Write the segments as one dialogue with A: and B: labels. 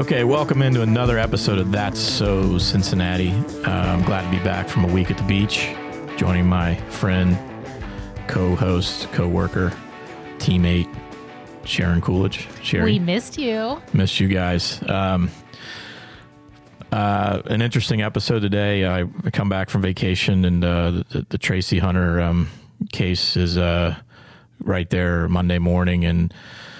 A: Okay, welcome into another episode of That's So Cincinnati. I'm glad to be back from a week at the beach, joining my friend, co-host, co-worker, teammate, Sharon Coolidge. Sharon,
B: we missed you.
A: Missed you guys. An interesting episode today. I come back from vacation, and the Tracy Hunter case is right there Monday morning, and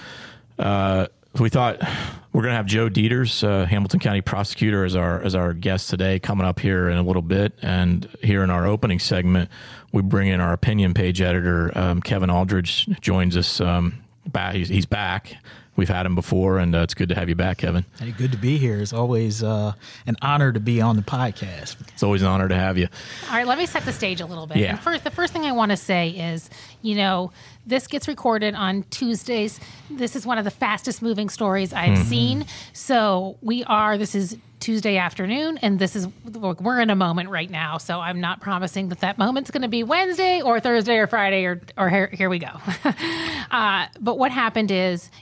A: we thought we're going to have Joe Dieters, Hamilton County prosecutor, as our guest today, coming up here in a little bit. And here in our opening segment, we bring in our opinion page editor, Kevin Aldridge, joins us. He's back. We've had him before, and it's good to have you back, Kevin.
C: Hey, good to be here. It's always an honor to be on the podcast.
A: It's always an honor to have you.
B: All right, let me set the stage a little bit.
A: Yeah.
B: And the first thing I want to say is, this gets recorded on Tuesdays. This is one of the fastest moving stories I've seen. So this is Tuesday afternoon, and we're in a moment right now. So I'm not promising that moment's going to be Wednesday or Thursday or Friday or here we go. But what happened is,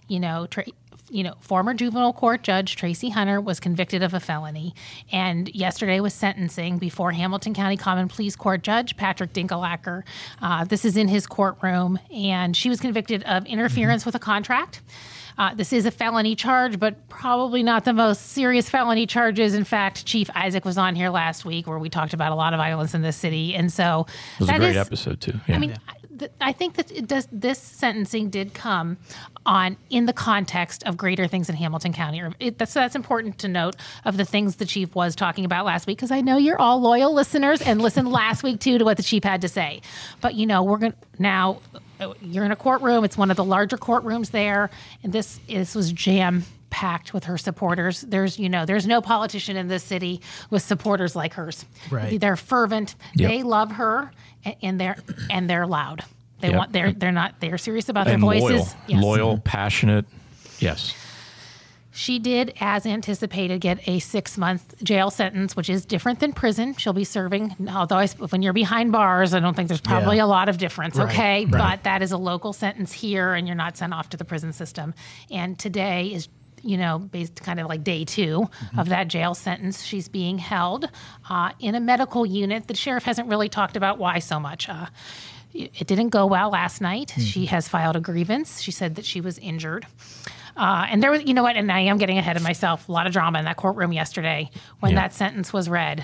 B: former juvenile court judge Tracy Hunter was convicted of a felony, and yesterday was sentencing before Hamilton County Common Pleas Court Judge Patrick Dinkelacker. This is in his courtroom, and she was convicted of interference with a contract. This is a felony charge, but probably not the most serious felony charges. In fact, Chief Isaac was on here last week where we talked about a lot of violence in this city, and so
A: it was a great episode too. Yeah.
B: I mean, I think that this sentencing did come in the context of greater things in Hamilton County. That's important to note of the things the chief was talking about last week, because I know you're all loyal listeners and listened last week too to what the chief had to say. But we're going now. You're in a courtroom. It's one of the larger courtrooms there, and this was jam-packed with her supporters. There's no politician in this city with supporters like hers.
C: Right.
B: They're fervent.
A: Yep.
B: They love her, and they're loud. They're serious about their
A: and
B: voices.
A: Loyal, passionate. Yes.
B: She did, as anticipated, get a 6-month jail sentence, which is different than prison. She'll be serving, although when you're behind bars, I don't think there's probably a lot of difference, okay?
C: Right.
B: But that is a local sentence here, and you're not sent off to the prison system. And today is, based kind of like day 2 of that jail sentence. She's being held in a medical unit. The sheriff hasn't really talked about why so much. It didn't go well last night. She has filed a grievance. She said that she was injured. And there was, and I am getting ahead of myself, a lot of drama in that courtroom yesterday when that sentence was read.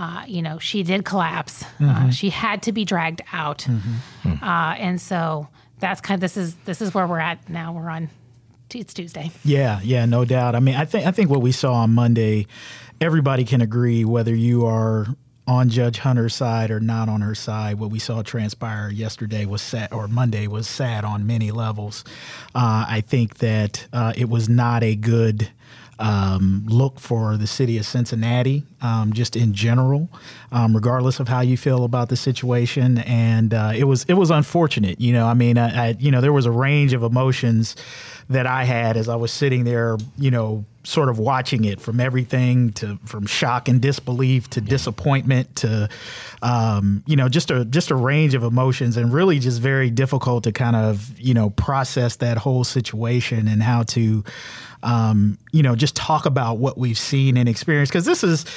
B: She did collapse. She had to be dragged out. And so that's this is where we're at now. It's Tuesday.
C: Yeah, no doubt. I mean, I think what we saw on Monday, everybody can agree, whether you are on Judge Hunter's side or not on her side. What we saw transpire yesterday was sad, or Monday was sad on many levels. I think that it was not a good look for the city of Cincinnati, just in general, regardless of how you feel about the situation. And it was unfortunate. There was a range of emotions that I had as I was sitting there, sort of watching it, from everything from shock and disbelief to disappointment to, just a range of emotions, and really just very difficult to kind of, process that whole situation and how to, just talk about what we've seen and experienced. Because this is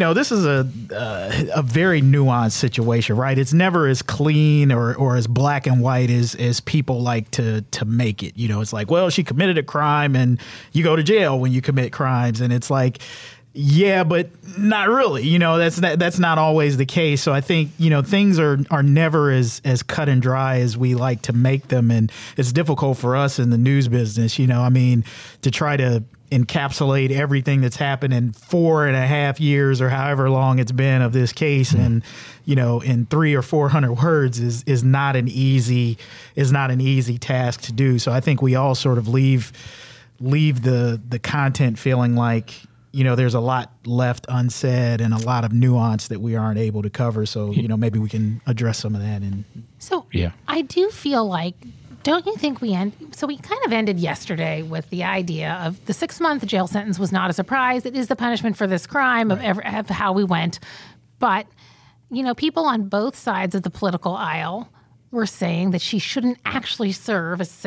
C: a very nuanced situation, right? It's never as clean or as black and white as people like to make it. It's like, well, she committed a crime and you go to jail when you commit crimes. And it's like, yeah, but not really. That's not always the case. So I think, things are never as cut and dry as we like to make them. And it's difficult for us in the news business, to try to encapsulate everything that's happened in 4.5 years or however long it's been of this case. And, in 300 or 400 words is not an easy task to do. So I think we all sort of leave the content feeling like, there's a lot left unsaid and a lot of nuance that we aren't able to cover. So, maybe we can address some of that.
B: I do feel like, don't you think we kind of ended yesterday with the idea of the 6-month jail sentence was not a surprise. It is the punishment for this crime of how we went. But, people on both sides of the political aisle were saying that she shouldn't actually serve a 6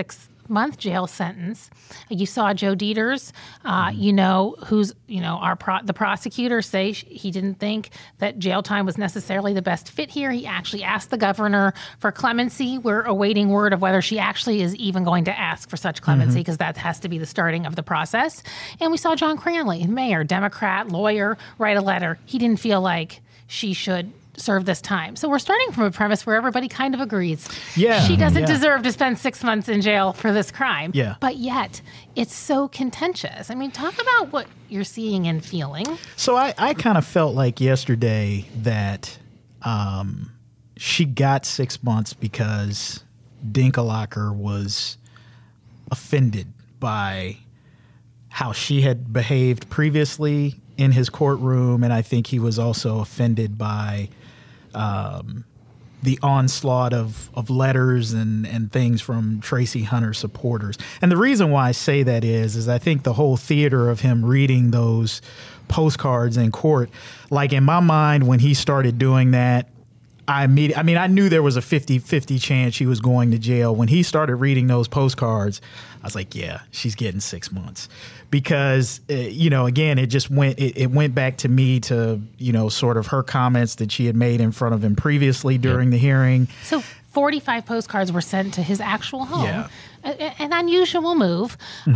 B: 8-month jail sentence. You saw Joe Dieters, who's the prosecutor say he didn't think that jail time was necessarily the best fit here. He actually asked the governor for clemency. We're awaiting word of whether she actually is even going to ask for such clemency, because that has to be the starting of the process. And we saw John Cranley, mayor, Democrat, lawyer, write a letter. He didn't feel like she should serve this time. So we're starting from a premise where everybody kind of agrees.
C: Yeah.
B: She doesn't deserve to spend 6 months in jail for this crime.
C: Yeah.
B: But yet, it's so contentious. I mean, talk about what you're seeing and feeling.
C: So I kind of felt like yesterday that she got 6 months because Dinkelacker was offended by how she had behaved previously in his courtroom, and I think he was also offended by the onslaught of letters and things from Tracy Hunter supporters. And the reason why I say that is I think the whole theater of him reading those postcards in court, like in my mind when he started doing that, I knew there was a 50-50 chance she was going to jail. When he started reading those postcards, I was like, yeah, she's getting 6 months. Because, again, it went back to me to, sort of her comments that she had made in front of him previously during the hearing.
B: So 45 postcards were sent to his actual home.
C: Yeah.
B: An unusual move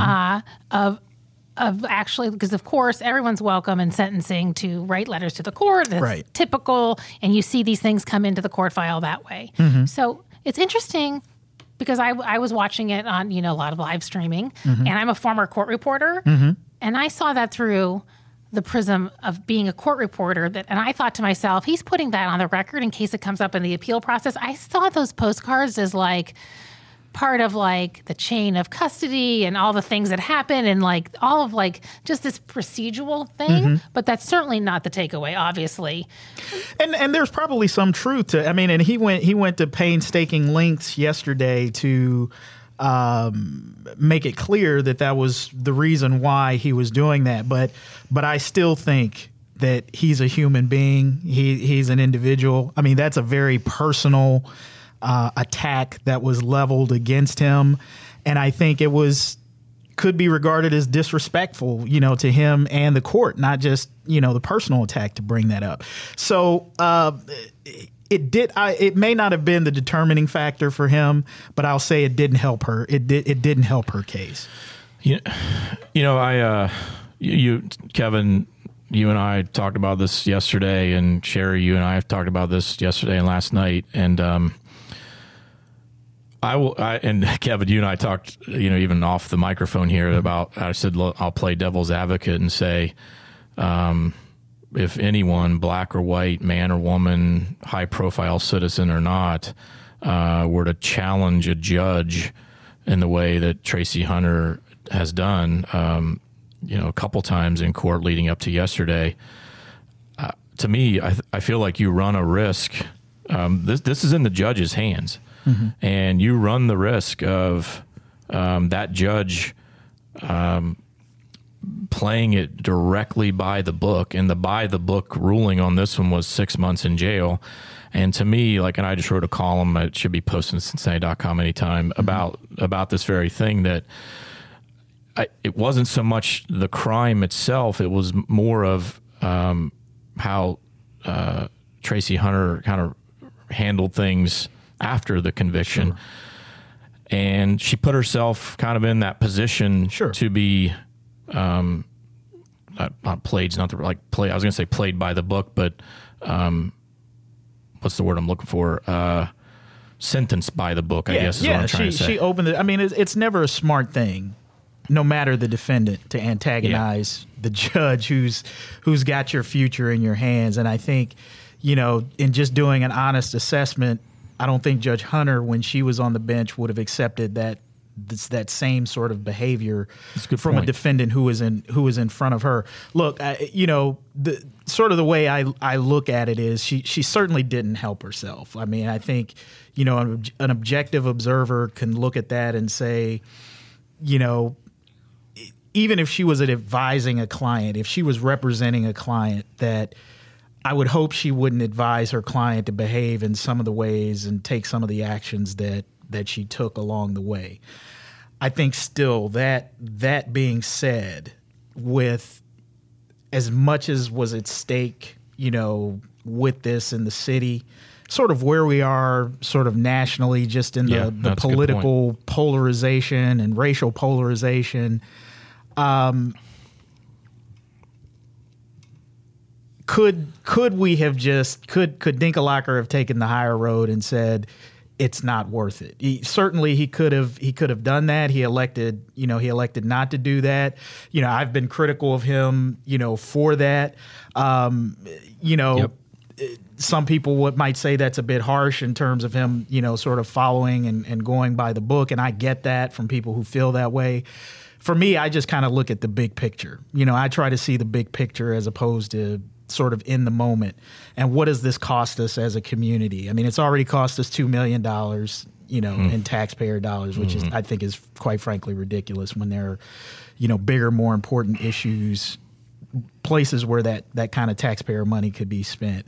B: of actually, because of course everyone's welcome in sentencing to write letters to the court. That's typical, and you see these things come into the court file that way. So it's interesting because I was watching it on a lot of live streaming, and I'm a former court reporter, and I saw that through the prism of being a court reporter, and I thought to myself, he's putting that on the record in case it comes up in the appeal process. I saw those postcards as like part of like the chain of custody and all the things that happen and like all of like just this procedural thing, but that's certainly not the takeaway, obviously.
C: And there's probably some truth to, and he went to painstaking lengths yesterday to make it clear that was the reason why he was doing that. But I still think that he's a human being. He's an individual. That's a very personal attack that was leveled against him, and I think it could be regarded as disrespectful, to him and the court, not just the personal attack to bring that up. So it may not have been the determining factor for him, but I'll say it didn't help her. It didn't help her case. Kevin,
A: you and I talked about this yesterday, and Sherry, you and I have talked about this yesterday and last night, and and Kevin, you and I talked, even off the microphone here about, I said, I'll play devil's advocate and say, if anyone, black or white, man or woman, high profile citizen or not, were to challenge a judge in the way that Tracy Hunter has done, a couple times in court leading up to yesterday, to me, I feel like you run a risk. This is in the judge's hands. And you run the risk of that judge playing it directly by the book, and the by the book ruling on this one was 6 months in jail. And to me, and I just wrote a column, it should be posted on Cincinnati.com anytime, about this very thing, that it wasn't so much the crime itself, it was more of how Tracy Hunter kind of handled things after the conviction.
C: Sure.
A: And she put herself kind of in that position to be not played, not the play. I was going to say played by the book, but what's the word I'm looking for? Sentenced by the book, I guess is what I'm trying to say.
C: She opened it. It's never a smart thing, no matter the defendant, to antagonize the judge who's got your future in your hands. And I think, in just doing an honest assessment, I don't think Judge Hunter, when she was on the bench, would have accepted that same sort of behavior from a defendant who was in front of her. Look, the sort of the way I look at it is she certainly didn't help herself. I think an objective observer can look at that and say, even if she was advising a client, if she was representing a client, that I would hope she wouldn't advise her client to behave in some of the ways and take some of the actions that she took along the way. I think still that being said, with as much as was at stake, with this in the city, sort of where we are sort of nationally, just in the political polarization and racial polarization, could we have could Dinkelacker have taken the higher road and said it's not worth it? He could have done that. He elected not to do that. I've been critical of him, for that. Some people might say that's a bit harsh in terms of him, sort of following and going by the book. And I get that from people who feel that way. For me, I just kind of look at the big picture. I try to see the big picture as opposed to sort of in the moment. And what does this cost us as a community? I mean, it's already cost us $2 million, in taxpayer dollars, which is, I think, is quite frankly ridiculous when there are, bigger, more important issues, places where that kind of taxpayer money could be spent.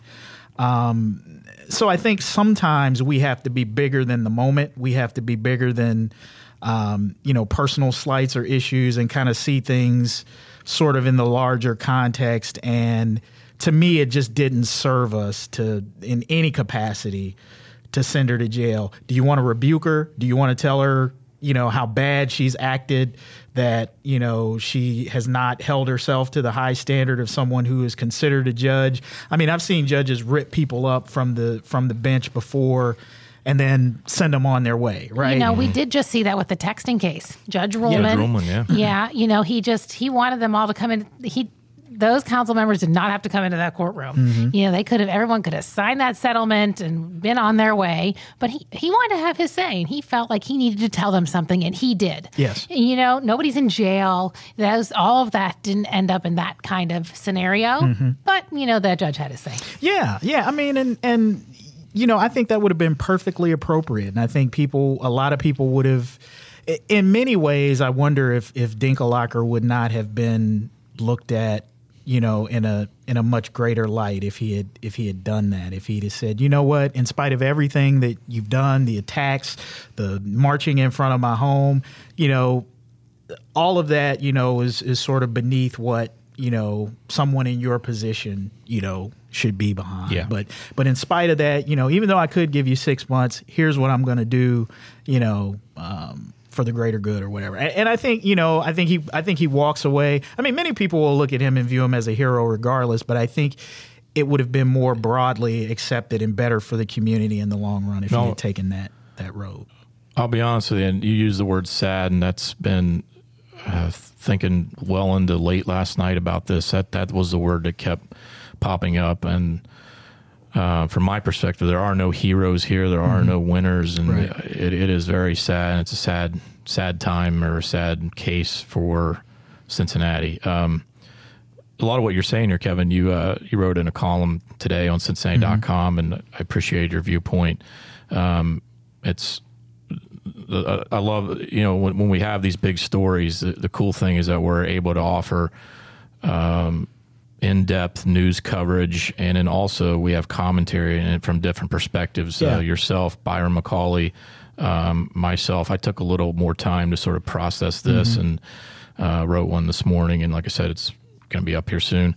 C: So I think sometimes we have to be bigger than the moment. We have to be bigger than, personal slights or issues, and kind of see things sort of in the larger context. And to me, it just didn't serve us in any capacity to send her to jail. Do you want to rebuke her? Do you want to tell her, how bad she's acted, that, she has not held herself to the high standard of someone who is considered a judge? I mean, I've seen judges rip people up from the bench before and then send them on their way, right?
B: We did just see that with the texting case. Judge Ruhlman.
A: Judge Ruhlman, yeah.
B: Yeah, he wanted them all to come in. Those council members did not have to come into that courtroom. Everyone could have signed that settlement and been on their way, but he wanted to have his say, and he felt like he needed to tell them something, and he did.
C: Yes.
B: Nobody's in jail. All of that didn't end up in that kind of scenario, but, the judge had his say.
C: Yeah. I mean, and I think that would have been perfectly appropriate, and I think a lot of people would have, in many ways, I wonder if Dinkelacker would not have been looked at, in a much greater light if he had done that, if he'd have said, you know what, in spite of everything that you've done, the attacks, the marching in front of my home, all of that, is sort of beneath what, someone in your position, should be behind.
A: Yeah.
C: But in spite of that, even though I could give you 6 months, here's what I'm going to do, for the greater good or whatever. And I think, I think he walks away. I mean, many people will look at him and view him as a hero regardless, but I think it would have been more broadly accepted and better for the community in the long run if he had taken that road.
A: I'll be honest with you, and you use the word sad, and that's been thinking well into late last night about this. That was the word that kept popping up. And from my perspective, there are no heroes here. There are no winners, and it is very sad. And it's a sad time, or a sad case for Cincinnati. A lot of what you're saying here, Kevin, you wrote in a column today on Cincinnati.com, and I appreciate your viewpoint. I love, when we have these big stories, the cool thing is that we're able to offer in-depth news coverage, and then also we have commentary and from different perspectives. Yourself, Byron McCauley, myself. I took a little more time to sort of process this and wrote one this morning, and like I said, it's going to be up here soon.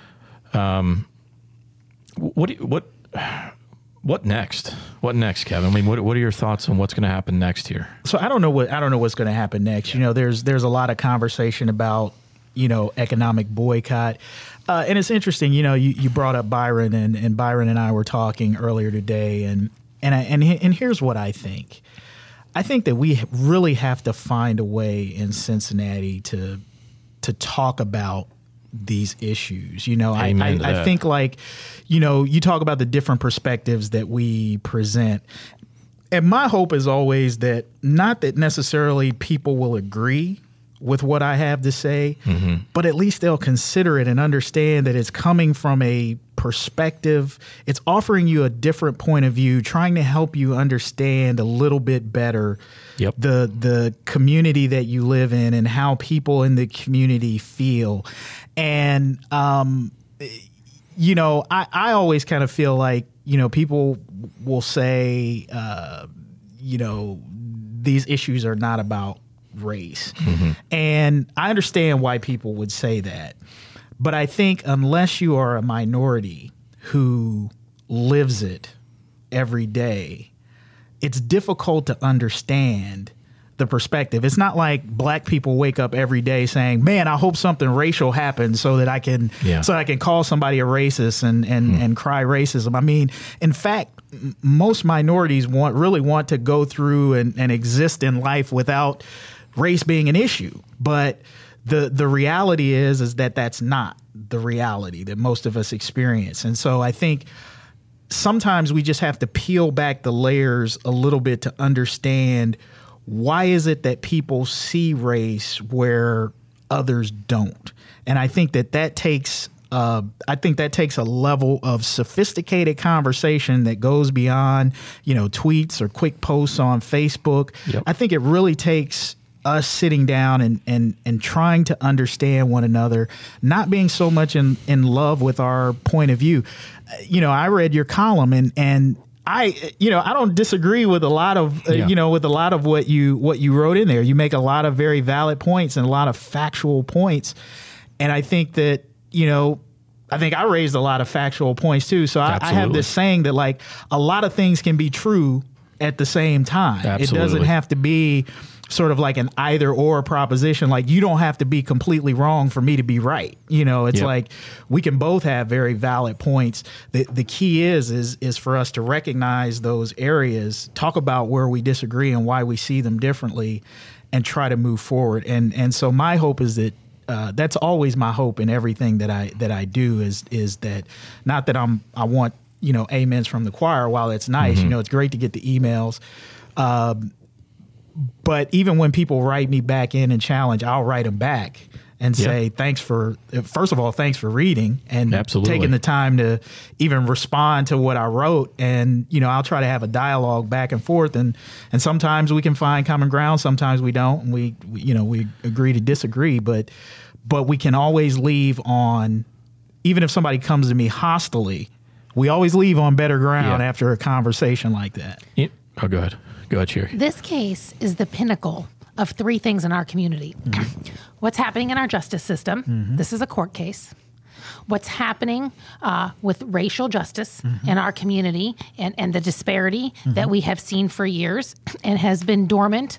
A: What next? What next, Kevin? I mean, what are your thoughts on what's going to happen next here?
C: So I don't know what's going to happen next. There's a lot of conversation about economic boycott. And it's interesting, you brought up Byron, and Byron and I were talking earlier today, and here's what I think. I think that we really have to find a way in Cincinnati to talk about these issues. I think, like, you talk about the different perspectives that we present. And my hope is always that not that necessarily people will agree with what I have to say, but at least they'll consider it and understand that it's coming from a perspective. It's offering you a different point of view, trying to help you understand a little bit better the community that you live in and how people in the community feel. And, I always kind of feel like, people will say, these issues are not about race. And I understand why people would say that. But I think unless you are a minority who lives it every day, it's difficult to understand the perspective. It's not like black people wake up every day saying, man, I hope something racial happens so that I can call somebody a racist and cry racism. I mean, in fact, most minorities really want to go through and exist in life without race being an issue. But the reality is that that's not the reality that most of us experience. And so I think sometimes we just have to peel back the layers a little bit to understand, why is it that people see race where others don't? And I think that takes a level of sophisticated conversation that goes beyond, tweets or quick posts on Facebook. Yep. I think it really takes us sitting down and trying to understand one another, not being so much in love with our point of view. I read your column and I don't disagree with a lot of, with a lot of what you wrote in there. You make a lot of very valid points and a lot of factual points. And I think that, I raised a lot of factual points too. So I have this saying that like a lot of things can be true at the same time. Absolutely. It doesn't have to be sort of like an either or proposition. Like you don't have to be completely wrong for me to be right. It's like we can both have very valid points. The key is for us to recognize those areas, talk about where we disagree and why we see them differently, and try to move forward. And so my hope is that that's always my hope in everything that I do is that not that I want amens from the choir. While it's nice, it's great to get the emails. But even when people write me back in and challenge, I'll write them back and say, first of all, thanks for reading and taking the time to even respond to what I wrote. And, I'll try to have a dialogue back and forth. And sometimes we can find common ground. Sometimes we don't. And we agree to disagree. But we can always leave on, even if somebody comes to me hostilely, we always leave on better ground after a conversation like that.
A: Oh, go ahead. Go ahead, Sherry.
B: This case is the pinnacle of three things in our community. What's happening in our justice system. This is a court case. What's happening with racial justice in our community and the disparity that we have seen for years and has been dormant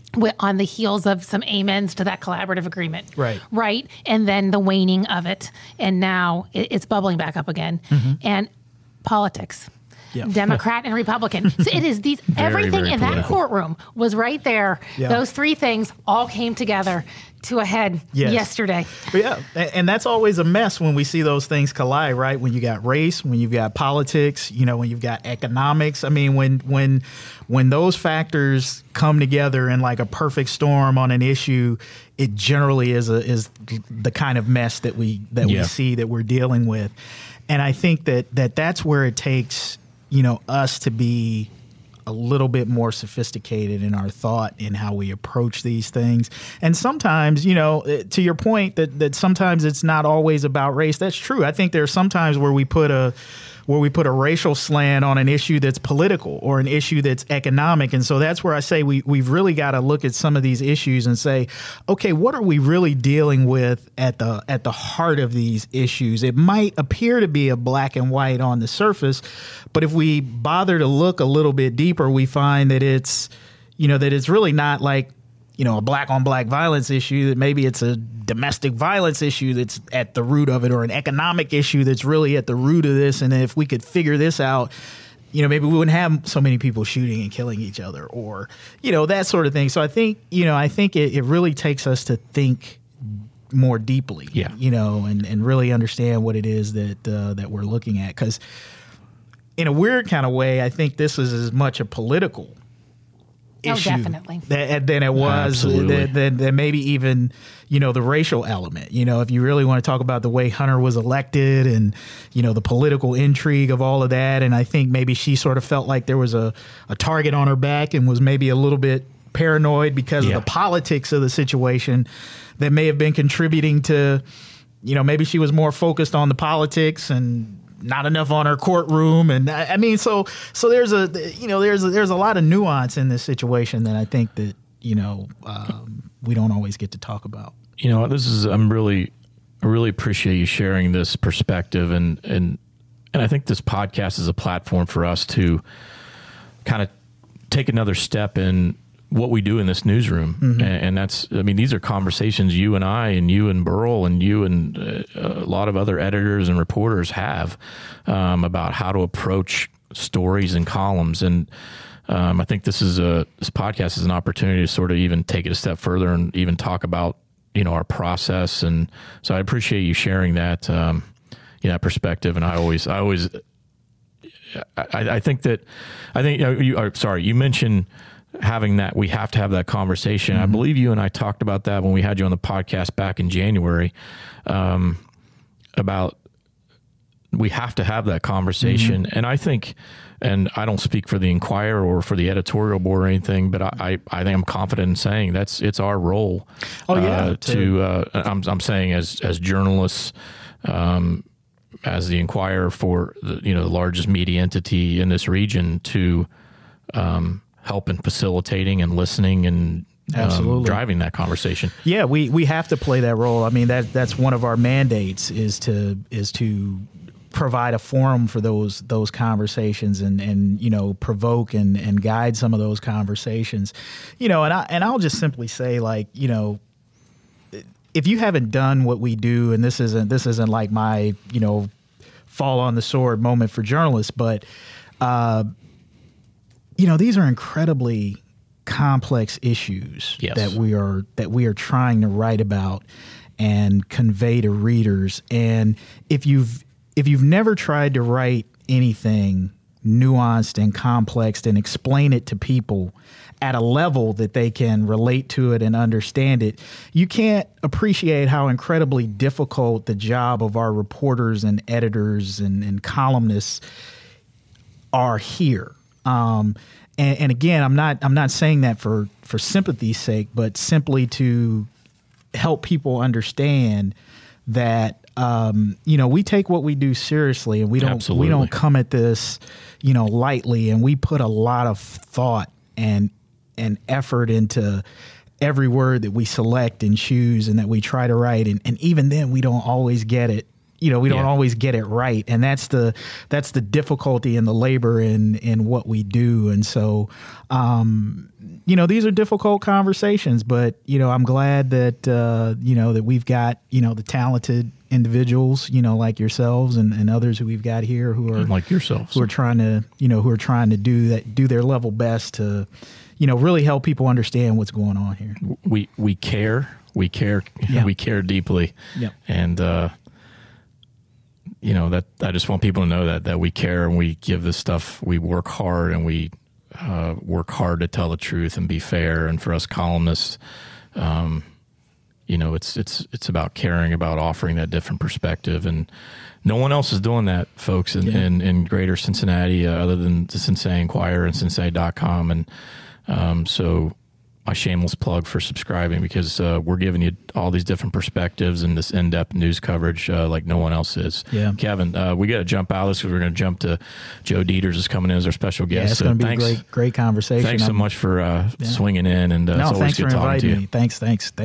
B: on the heels of some amens to that collaborative agreement. Right. And then the waning of it. And now it's bubbling back up again. And politics. Yep. Democrat and Republican. So it is everything in that courtroom was right there. Yeah. Those three things all came together to a head yesterday.
C: Yeah. And that's always a mess when we see those things collide, right? When you got race, when you've got politics, when you've got economics. I mean, when those factors come together in like a perfect storm on an issue, it generally is the kind of mess that we see that we're dealing with. And I think that's where it takes us to be a little bit more sophisticated in our thought in how we approach these things. And sometimes, to your point that sometimes it's not always about race. That's true. I think there's sometimes where we put a racial slant on an issue that's political or an issue that's economic. And so that's where I say we've really got to look at some of these issues and say, okay, what are we really dealing with at the heart of these issues? It might appear to be a black and white on the surface, but if we bother to look a little bit deeper, we find that it's really not like, a black on black violence issue, that maybe it's a domestic violence issue that's at the root of it, or an economic issue that's really at the root of this. And if we could figure this out, maybe we wouldn't have so many people shooting and killing each other, or, that sort of thing. So I think it really takes us to think more deeply, and really understand what it is that we're looking at. Because in a weird kind of way, I think this is as much a political issue
B: definitely
C: than it was than maybe even the racial element. If you really want to talk about the way Hunter was elected and the political intrigue of all of that, and I think maybe she sort of felt like there was a target on her back and was maybe a little bit paranoid because of the politics of the situation that may have been contributing to maybe she was more focused on the politics and not enough on her courtroom. And I mean, so there's a lot of nuance in this situation that I think that we don't always get to talk about.
A: I really appreciate you sharing this perspective, and I think this podcast is a platform for us to kind of take another step in what we do in this newsroom. Mm-hmm. And these are conversations you and I and you and Burl and you and a lot of other editors and reporters have about how to approach stories and columns. And I think this podcast is an opportunity to sort of even take it a step further and even talk about, our process. And so I appreciate you sharing that, that perspective. And you mentioned having that, we have to have that conversation. Mm-hmm. I believe you and I talked about that when we had you on the podcast back in January, about we have to have that conversation. Mm-hmm. And I think, and I don't speak for the Inquirer or for the editorial board or anything, but I think I'm confident in saying it's our role. I'm saying as journalists, as the Inquirer for the largest media entity in this region, to help in facilitating and listening and driving that conversation.
C: Yeah, we have to play that role. I mean, that's one of our mandates is to provide a forum for those conversations and provoke and guide some of those conversations. And I'll just simply say, like, if you haven't done what we do, and this isn't like my, fall on the sword moment for journalists, but these are incredibly complex issues. Yes. that we are trying to write about and convey to readers. And if you've never tried to write anything nuanced and complex and explain it to people at a level that they can relate to it and understand it, you can't appreciate how incredibly difficult the job of our reporters and editors and columnists are here. And again, I'm not saying that for sympathy's sake, but simply to help people understand that we take what we do seriously, and we don't come at this lightly, and we put a lot of thought and effort into every word that we select and choose and that we try to write, and even then we don't always get it. We don't always get it right, and that's the difficulty and the labor in what we do. And so, these are difficult conversations, but I'm glad that that we've got the talented individuals like yourselves and others who we've got here who are
A: like yourselves,
C: who are trying to do their level best to really help people understand what's going on here.
A: We care. Yeah. We care deeply.
C: Yep.
A: And that I just want people to know that we care, and we give this stuff. We work hard, and we work hard to tell the truth and be fair. And for us columnists, it's about caring, about offering that different perspective. And no one else is doing that, folks, in greater Cincinnati, other than the Cincinnati Inquirer and Cincinnati.com. And so my shameless plug for subscribing, because we're giving you all these different perspectives and this in-depth news coverage like no one else is.
C: Yeah.
A: Kevin, we got to jump out of this because we're going to jump to Joe Dieters is coming in as our special guest.
C: Yeah, it's going to be a great conversation.
A: Thanks so much for swinging in, and it's always good talking to you.
C: Thanks.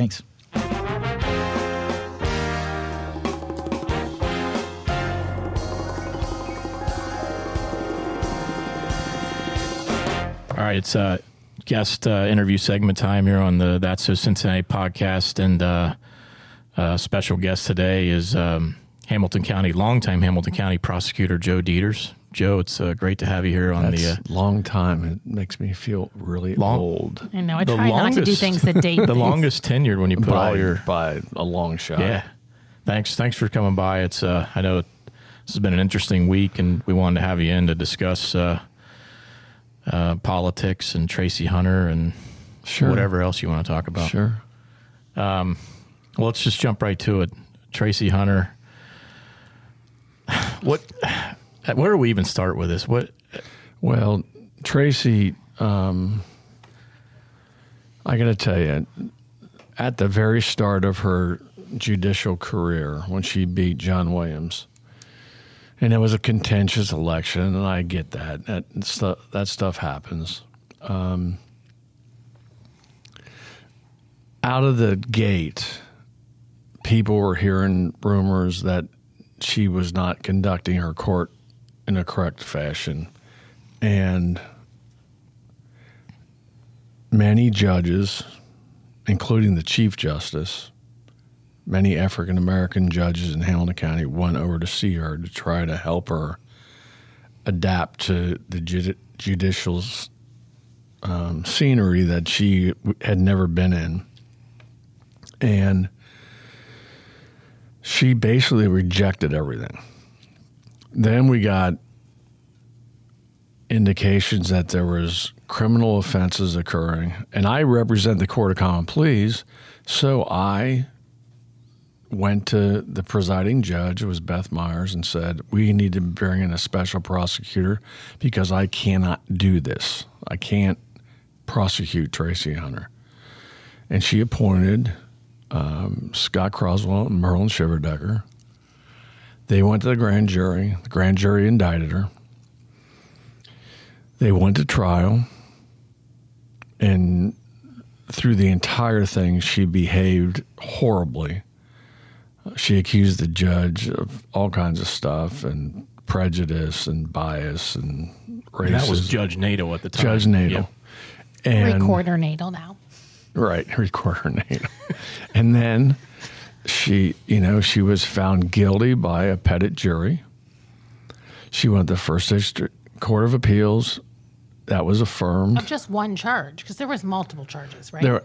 A: All right, it's guest interview segment time here on the That's So Cincinnati podcast, and special guest today is longtime Hamilton County prosecutor Joe Dieters. Joe, it's great to have you here on
D: long time. It makes me feel really old.
B: I know. I try not to do things that date
A: the longest tenured when you put
D: by a long shot.
A: Yeah. Thanks for coming by. It's I know this has been an interesting week, and we wanted to have you in to discuss politics and Tracy Hunter and whatever else you want to talk about.
D: Sure.
A: Well, let's just jump right to it. Tracy Hunter. Where do we even start with this?
D: Well, Tracy, I got to tell you, at the very start of her judicial career, when she beat John Williams, and it was a contentious election, and I get that. That stuff happens. out of the gate, people were hearing rumors that she was not conducting her court in a correct fashion. And many judges, including the Chief Justice, many African-American judges in Hamilton County went over to see her to try to help her adapt to the judicial scenery that she had never been in. And she basically rejected everything. Then we got indications that there was criminal offenses occurring, and I represent the Court of Common Pleas, so I went to the presiding judge, it was Beth Myers, and said, we need to bring in a special prosecutor because I cannot do this. I can't prosecute Tracy Hunter. And she appointed Scott Croswell and Merlin Shiverdecker. They went to the grand jury. The grand jury indicted her. They went to trial, and through the entire thing, she behaved horribly. She accused the judge of all kinds of stuff and prejudice and bias and racism.
A: And that was Judge Nato at the time.
D: Judge Nato.
A: Yep.
D: And
B: Recorder Nato now.
D: Right, Recorder Nato. And then she was found guilty by a petit jury. She went to the First District Court of Appeals. That was affirmed.
B: Of just one charge, because there was multiple charges, right?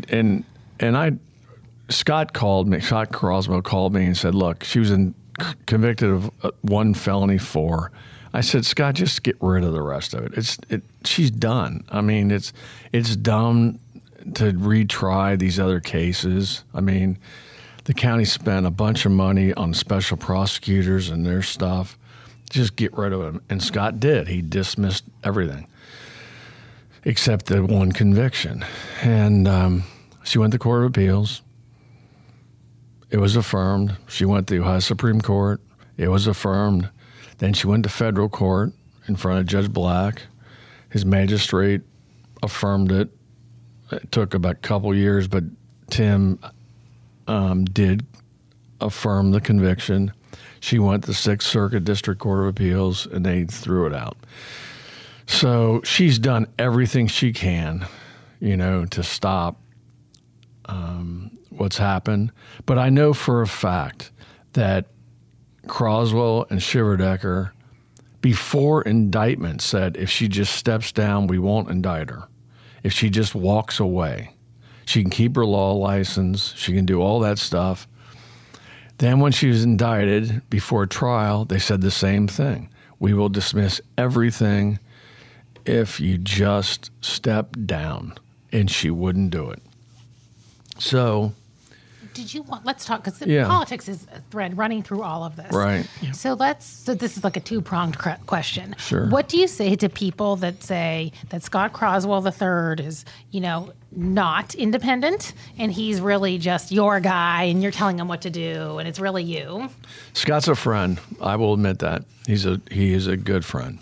D: Scott Croswell called me and said, look, she was convicted of one felony 4. I said, Scott, just get rid of the rest of it. She's done. I mean, it's dumb to retry these other cases. I mean, the county spent a bunch of money on special prosecutors and their stuff. Just get rid of them. And Scott did. He dismissed everything except the one conviction. And she went to Court of Appeals. It was affirmed. She went to the Ohio Supreme Court. It was affirmed. Then she went to federal court in front of Judge Black. His magistrate affirmed it. It took about a couple years, but Tim did affirm the conviction. She went to the Sixth Circuit District Court of Appeals, and they threw it out. So she's done everything she can, to stop what's happened. But I know for a fact that Croswell and Shiverdecker, before indictment, said if she just steps down, we won't indict her. If she just walks away, she can keep her law license. She can do all that stuff. Then when she was indicted before trial, they said the same thing. We will dismiss everything if you just step down. And she wouldn't do it. So...
B: let's talk, because politics is a thread running through all of this.
D: Right.
B: Yeah. So this is like a two-pronged question.
D: Sure.
B: What do you say to people that say that Scott Croswell III is, not independent and he's really just your guy and you're telling him what to do and it's really you?
D: Scott's a friend. I will admit that. He is a good friend.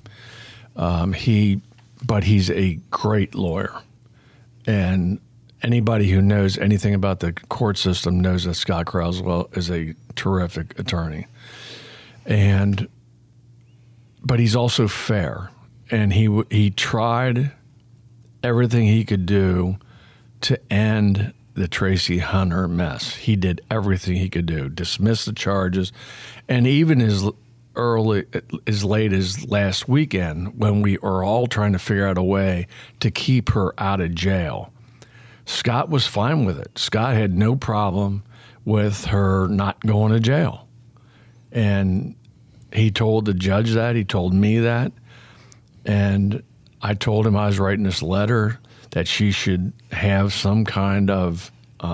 D: But he's a great lawyer. And anybody who knows anything about the court system knows that Scott Croswell is a terrific attorney. But he's also fair. And he tried everything he could do to end the Tracy Hunter mess. He did everything he could do, dismiss the charges, and even as late as last weekend, when we are all trying to figure out a way to keep her out of jail, Scott was fine with it. Scott had no problem with her not going to jail. And he told the judge that. He told me that. And I told him I was writing this letter that she should have some kind of...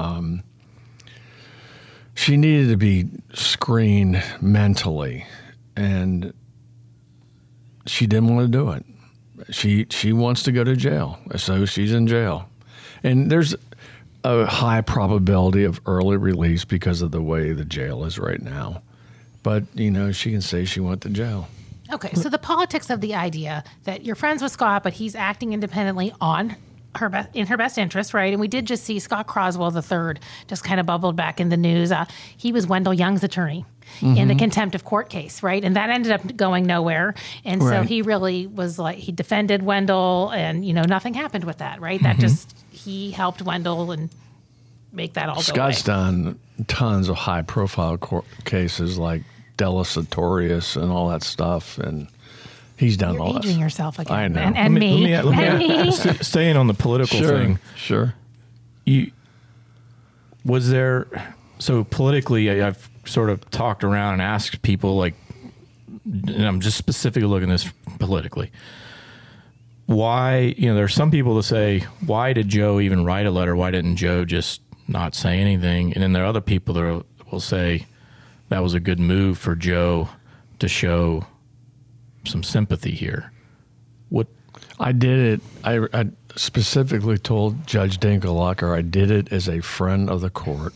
D: she needed to be screened mentally. And she didn't want to do it. She wants to go to jail. So she's in jail. And there's a high probability of early release because of the way the jail is right now. But, she can say she went to jail.
B: Okay, so the politics of the idea that you're friends with Scott, but he's acting independently on in her best interest, right? And we did just see Scott Croswell III just kind of bubbled back in the news. He was Wendell Young's attorney in the contempt of court case, right? And that ended up going nowhere. And so he really was like, he defended Wendell, and nothing happened with that, right? That just, he helped Wendell and make that all go away.
D: Scott's done tons of high profile court cases like Della Sartorius and all that stuff, and he's done all that.
B: Aging yourself again.
D: I know.
B: And me.
A: Let me staying on the political thing.
D: Sure.
A: Was there, so politically, I've sort of talked around and asked people, like, and I'm just specifically looking at this politically. Why, there are some people that say, why did Joe even write a letter? Why didn't Joe just not say anything? And then there are other people that will say that was a good move for Joe to show some sympathy here. What?
D: I did it. I specifically told Judge Dinkelhocker I did it as a friend of the court.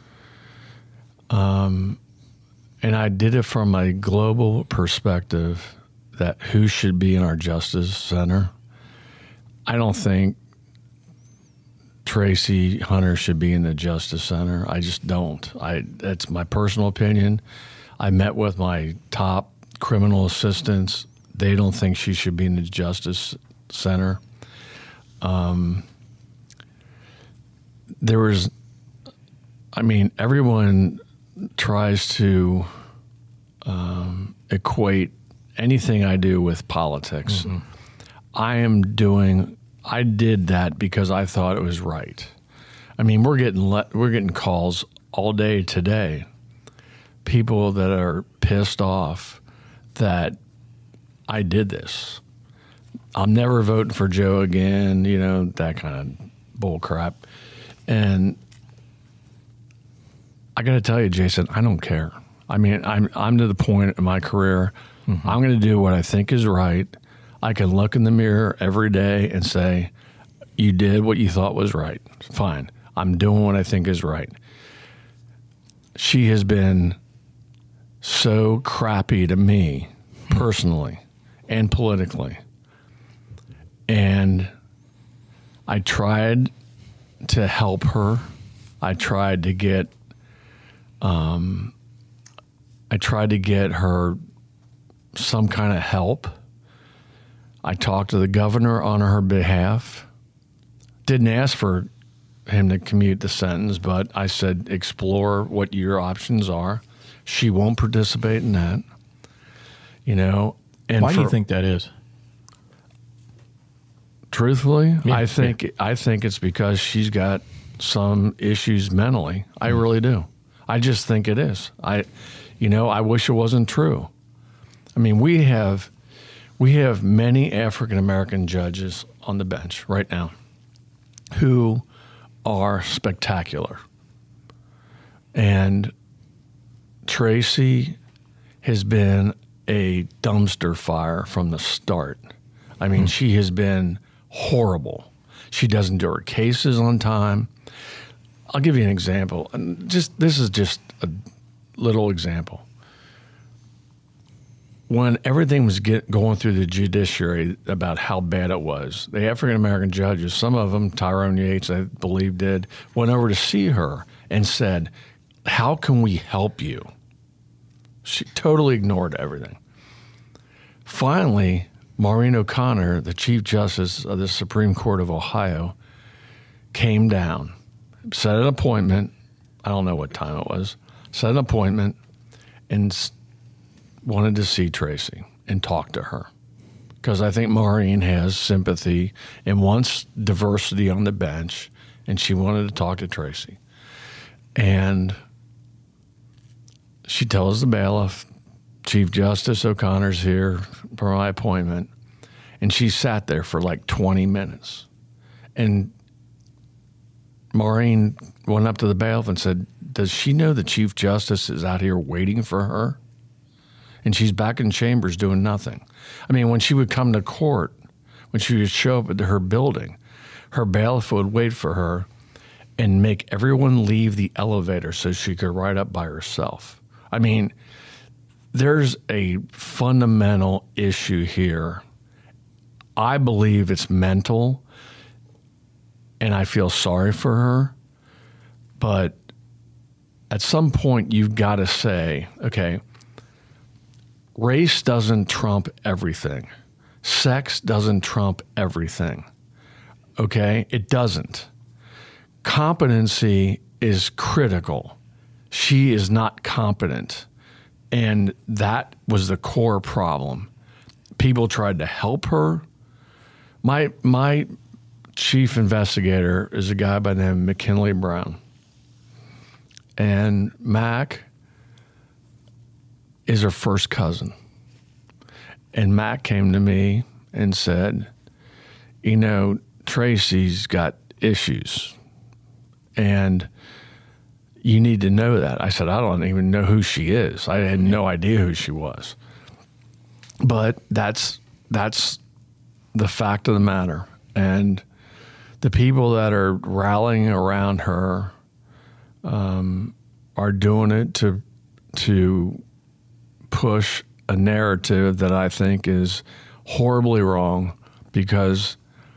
D: And I did it from a global perspective that who should be in our Justice Center. I don't think Tracy Hunter should be in the Justice Center. I just don't. That's my personal opinion. I met with my top criminal assistants. They don't think she should be in the Justice Center. Everyone tries to equate anything I do with politics. I did that because I thought it was right. I mean, we're getting calls all day today. People that are pissed off that I did this. I'm never voting for Joe again, that kind of bull crap. And I got to tell you, Jason, I don't care. I mean, I'm to the point in my career, I'm going to do what I think is right. I can look in the mirror every day and say, you did what you thought was right. Fine. I'm doing what I think is right. She has been so crappy to me personally and politically. And I tried to help her. I tried to get her some kind of help. I talked to the governor on her behalf. Didn't ask for him to commute the sentence, but I said, explore what your options are. She won't participate in that. And
A: why do you think that is?
D: Truthfully, yeah, I think it's because she's got some issues mentally. I really do. I just think it is. I wish it wasn't true. I mean, we have many African American judges on the bench right now who are spectacular. And Tracy has been a dumpster fire from the start. I mean, she has been horrible. She doesn't do her cases on time. I'll give you an example. And this is just a little example. When everything was going through the judiciary about how bad it was, the African-American judges, some of them, Tyrone Yates, I believe did, went over to see her and said, how can we help you? She totally ignored everything. Finally, Maureen O'Connor, the Chief Justice of the Supreme Court of Ohio, came down, set an appointment. I don't know what time it was. Set an appointment and wanted to see Tracy and talk to her. Because I think Maureen has sympathy and wants diversity on the bench, and she wanted to talk to Tracy. And she tells the bailiff, Chief Justice O'Connor's here for my appointment. And she sat there for like 20 minutes. And Maureen went up to the bailiff and said, does she know the Chief Justice is out here waiting for her? And she's back in chambers doing nothing. I mean, when she would come to court, when she would show up at her building, her bailiff would wait for her and make everyone leave the elevator so she could ride up by herself. I mean, there's a fundamental issue here. I believe it's mental. and I feel sorry for her. But at some point, you've got to say, okay, race doesn't trump everything. Sex doesn't trump everything. Okay? It doesn't. Competency is critical. She is not competent. And that was the core problem. People tried to help her. My chief investigator is a guy by the name of McKinley Brown. And Mac is her first cousin. And Mac came to me and said, you know, Tracy's got issues. And you need to know that. I said, I don't even know who she is. I had no idea who she was. But that's the fact of the matter. And the people that are rallying around her are doing it to push a narrative that I think is horribly wrong, because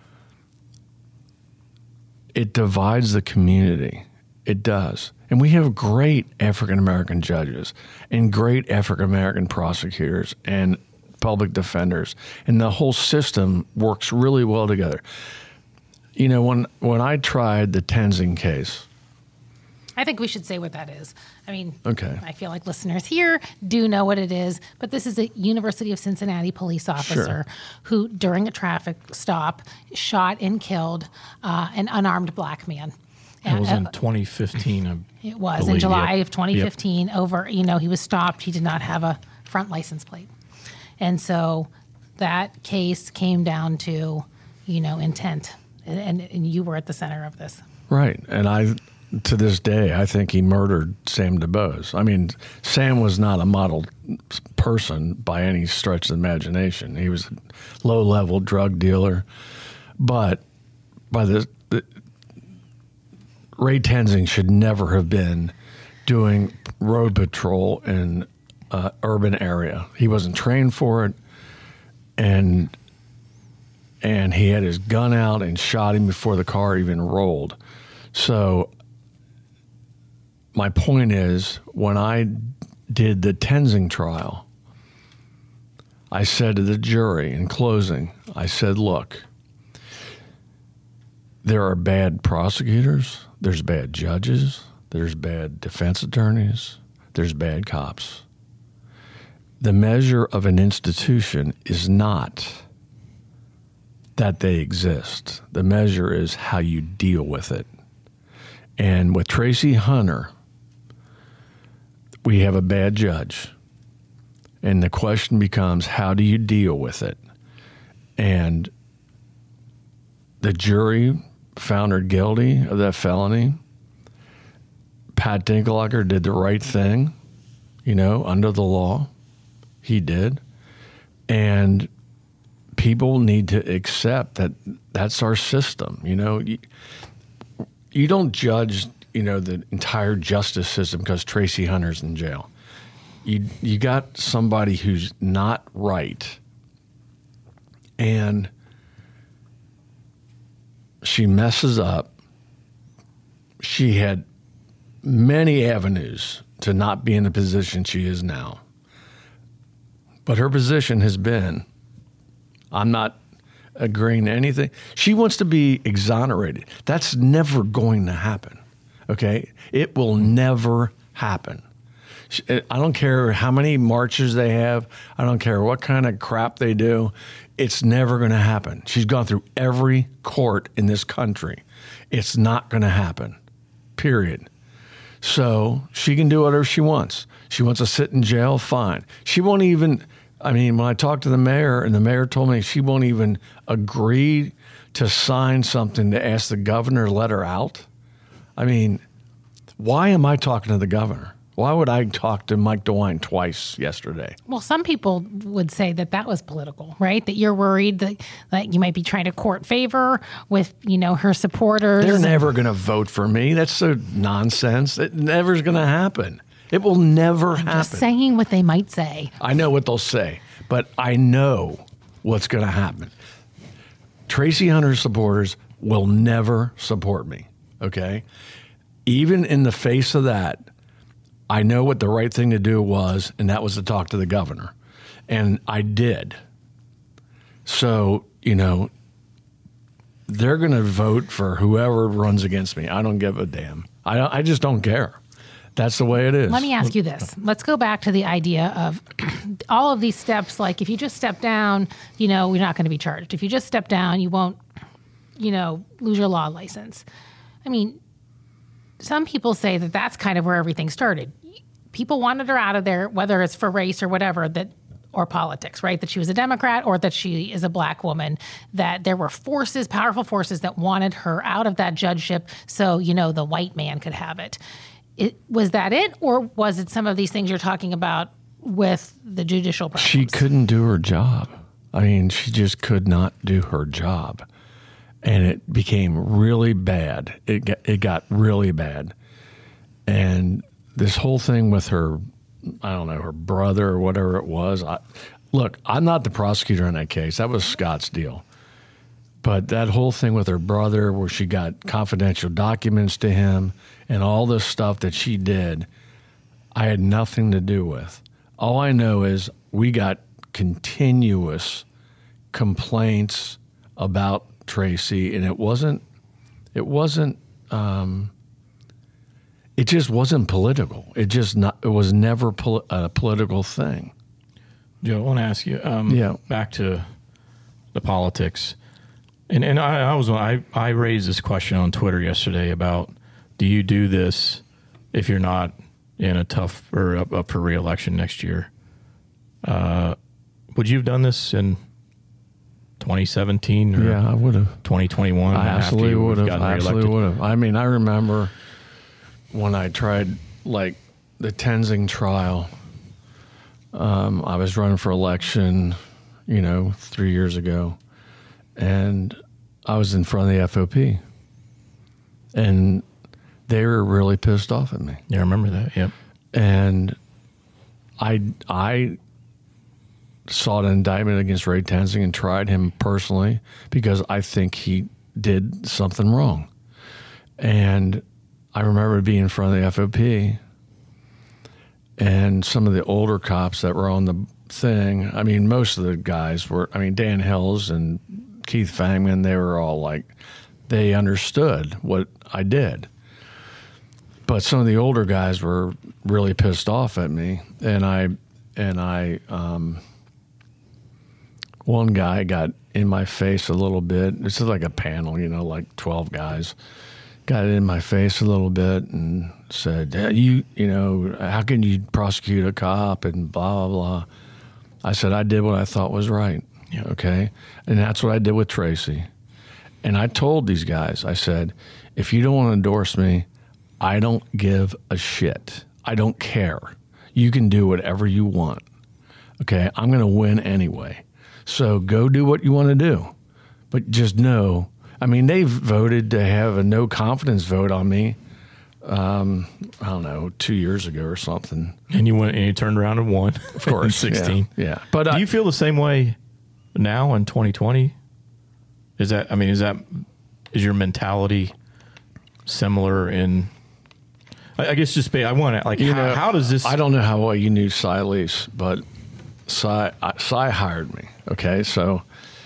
D: it divides the community. It does. And we have great African-American judges and great African-American prosecutors and public defenders. And the whole system works really well together. You know, when I tried the Tenzing case,
B: I think we should say what that is. I mean,
D: okay.
B: I feel like listeners here do know what it is, but this is a University of Cincinnati police officer who, during a traffic stop, shot and killed an unarmed black man.
A: It was in 2015.
B: It was in July of 2015. Yep. Over, you know, he was stopped. He did not have a front license plate. And so that case came down to, you know, intent. And you were at the center of this.
D: Right. And to this day, I think he murdered Sam DuBose. I mean, Sam was not a model person by any stretch of the imagination. He was a low-level drug dealer. But by Ray Tenzing should never have been doing road patrol in an urban area. He wasn't trained for it, and he had his gun out and shot him before the car even rolled. So my point is, when I did the Tenzing trial, I said to the jury in closing, I said, look, there are bad prosecutors, there's bad judges, there's bad defense attorneys, there's bad cops. The measure of an institution is not that they exist. The measure is how you deal with it. And with Tracy Hunter, we have a bad judge. And the question becomes, how do you deal with it? And the jury found her guilty of that felony. Pat Dinkelacker did the right thing, you know, under the law. He did. And people need to accept that that's our system. You know, you don't judge, you know, the entire justice system because Tracy Hunter's in jail. You got somebody who's not right, and she messes up. She had many avenues to not be in the position she is now. But her position has been, I'm not agreeing to anything. She wants to be exonerated. That's never going to happen, okay? It will never happen. I don't care how many marches they have. I don't care what kind of crap they do. It's never going to happen. She's gone through every court in this country. It's not going to happen, period. So she can do whatever she wants. She wants to sit in jail, fine. She won't even, I mean, when I talked to the mayor, and the mayor told me she won't even agree to sign something to ask the governor to let her out. I mean, why am I talking to the governor? Why would I talk to Mike DeWine twice yesterday?
B: Well, some people would say that that was political, right? That you're worried that you might be trying to court favor with, you know, her supporters.
D: They're never going to vote for me. That's so nonsense. It never is going to happen. It will never happen.
B: Just saying what they might say.
D: I know what they'll say, but I know what's going to happen. Tracy Hunter's supporters will never support me. Okay. Even in the face of that, I know what the right thing to do was, and that was to talk to the governor. And I did. So, they're going to vote for whoever runs against me. I don't give a damn. I just don't care. That's the way it is.
B: Let me ask you this. Let's go back to the idea of all of these steps. Like if you just step down, you're not going to be charged. If you just step down, you won't, lose your law license. I mean, some people say that that's kind of where everything started. People wanted her out of there, whether it's for race or whatever, or politics, right? That she was a Democrat or that she is a black woman, that there were forces, powerful forces that wanted her out of that judgeship so, the white man could have it. Was that it? Or was it some of these things you're talking about with the judicial problems?
D: She couldn't do her job. I mean, she just could not do her job. And it became really bad. It got really bad. And this whole thing with her, I don't know, her brother or whatever it was. Look, I'm not the prosecutor in that case. That was Scott's deal. But that whole thing with her brother where she got confidential documents to him and all this stuff that she did, I had nothing to do with. All I know is we got continuous complaints about Tracy, and it just wasn't political. It was never a political thing.
A: Joe, I want to ask you, back to the politics. And I raised this question on Twitter yesterday about, do you do this if you're not in a tough or up for re-election next year? Would you have done this in 2017 or
D: I would have.
A: 2021?
D: I absolutely would have. I mean, I remember when I tried like the Tenzing trial. I was running for election, 3 years ago. And I was in front of the FOP, and they were really pissed off at me.
A: Yeah, I remember that. Yep.
D: And I sought an indictment against Ray Tenzing and tried him personally because I think he did something wrong. And I remember being in front of the FOP, and some of the older cops that were on the thing, I mean, most of the guys were, Dan Hills and Keith Fangman, they were all like, they understood what I did. But some of the older guys were really pissed off at me. And one guy got in my face a little bit. This is like a panel, like 12 guys. Got in my face a little bit and said, how can you prosecute a cop and blah, blah, blah. I said, I did what I thought was right. Yeah. Okay. And that's what I did with Tracy. And I told these guys, I said, if you don't want to endorse me, I don't give a shit. I don't care. You can do whatever you want. Okay. I'm going to win anyway. So go do what you want to do. But just know, they voted to have a no confidence vote on me. I don't know, 2 years ago or something.
A: And you went and you turned around and won.
D: Of course.
A: In 16.
D: Yeah.
A: But do you feel the same way now in 2020? Is your mentality similar in, I guess just I want to, how does this?
D: I don't know how well you knew Cy Lease, but Cy hired me. Okay. So,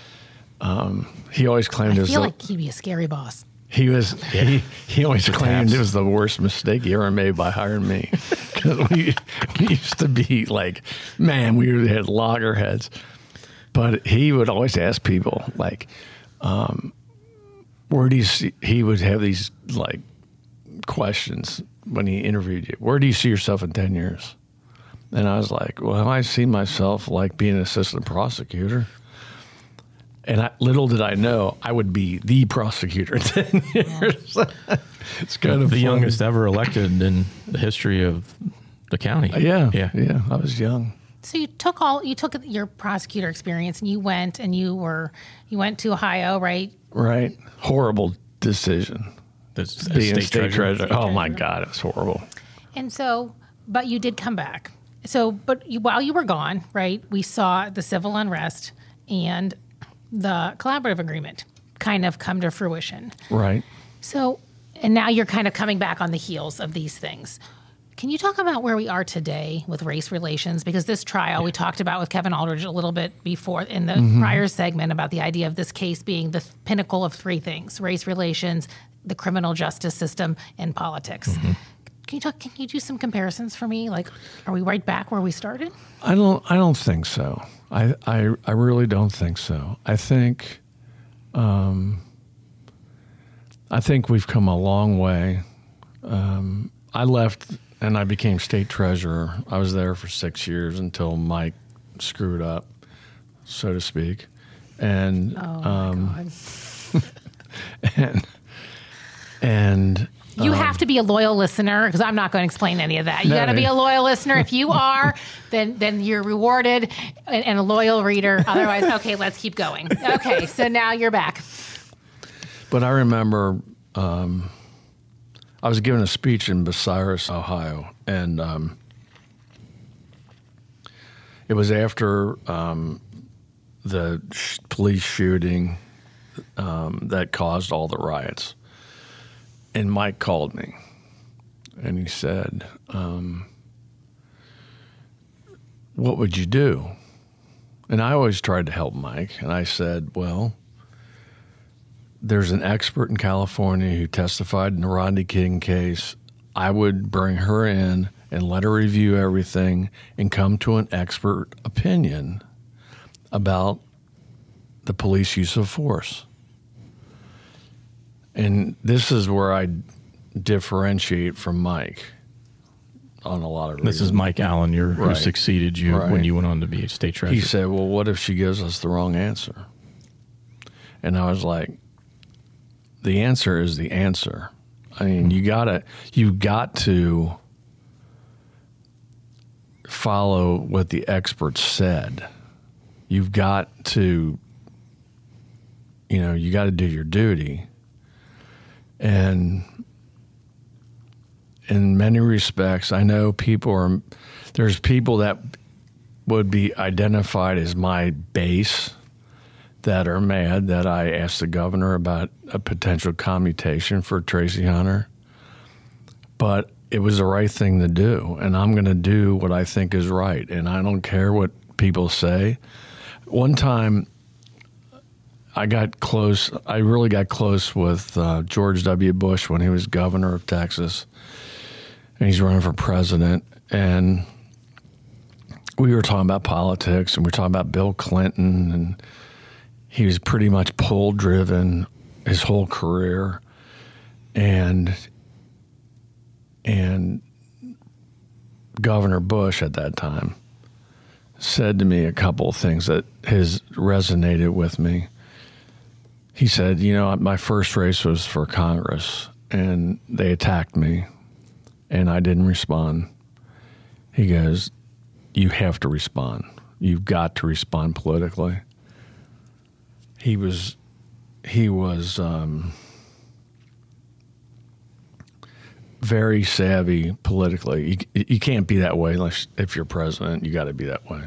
D: he always claimed
B: I feel like he'd be a scary boss.
D: He always claimed it was the worst mistake he ever made by hiring me. Because we used to be like, man, we had loggerheads. But he would always ask people, like, where do you see, he would have these, like, questions when he interviewed you. Where do you see yourself in 10 years? And I was like, well, I see myself like being an assistant prosecutor. And little did I know I would be the prosecutor in 10 years. It's kind of
A: the
D: funny.
A: youngest ever elected in the history of the county.
D: Yeah. I was young.
B: So you took your prosecutor experience and you went to Ohio, right?
D: Right. Horrible decision. Being state treasurer. Oh my God, it was horrible.
B: And so, but you did come back. So, while you were gone, right, we saw the civil unrest and the collaborative agreement kind of come to fruition.
D: Right.
B: So, and now you're kind of coming back on the heels of these things. Can you talk about where we are today with race relations? Because this trial we talked about with Kevin Aldridge a little bit before in the prior segment about the idea of this case being the pinnacle of three things: race relations, the criminal justice system, and politics. Can you do some comparisons for me? Like, are we right back where we started?
D: I don't think so. I really don't think so. I think we've come a long way. I left and I became state treasurer. I was there for 6 years until Mike screwed up, so to speak. And and
B: you have to be a loyal listener, because I'm not going to explain any of that. You got to be a loyal listener. If you are, then you're rewarded, and a loyal reader. Otherwise, okay, let's keep going. Okay, so now you're back.
D: But I remember I was giving a speech in Bucyrus, Ohio, and it was after the police shooting that caused all the riots. And Mike called me, and he said, what would you do? And I always tried to help Mike, and I said, well, there's an expert in California who testified in the Rodney King case. I would bring her in and let her review everything and come to an expert opinion about the police use of force. And this is where I differentiate from Mike on a lot of reasons.
A: This is Mike Allen, who succeeded you when you went on to be state treasurer.
D: He said, well, what if she gives us the wrong answer? And I was like, the answer is the answer. I mean, you got to follow what the experts said. You've got to, you got to do your duty. And in many respects, I know there's people that would be identified as my base that are mad that I asked the governor about a potential commutation for Tracy Hunter. But it was the right thing to do, and I'm going to do what I think is right, and I don't care what people say. One time, I really got close with George W. Bush when he was governor of Texas, and he's running for president, and we were talking about politics, and we were talking about Bill Clinton, and he was pretty much poll-driven his whole career, and Governor Bush at that time said to me a couple of things that resonated with me. He said, my first race was for Congress, and they attacked me, and I didn't respond. He goes, you have to respond. You've got to respond politically. He was very savvy politically. You can't be that way unless if you're president. You got to be that way.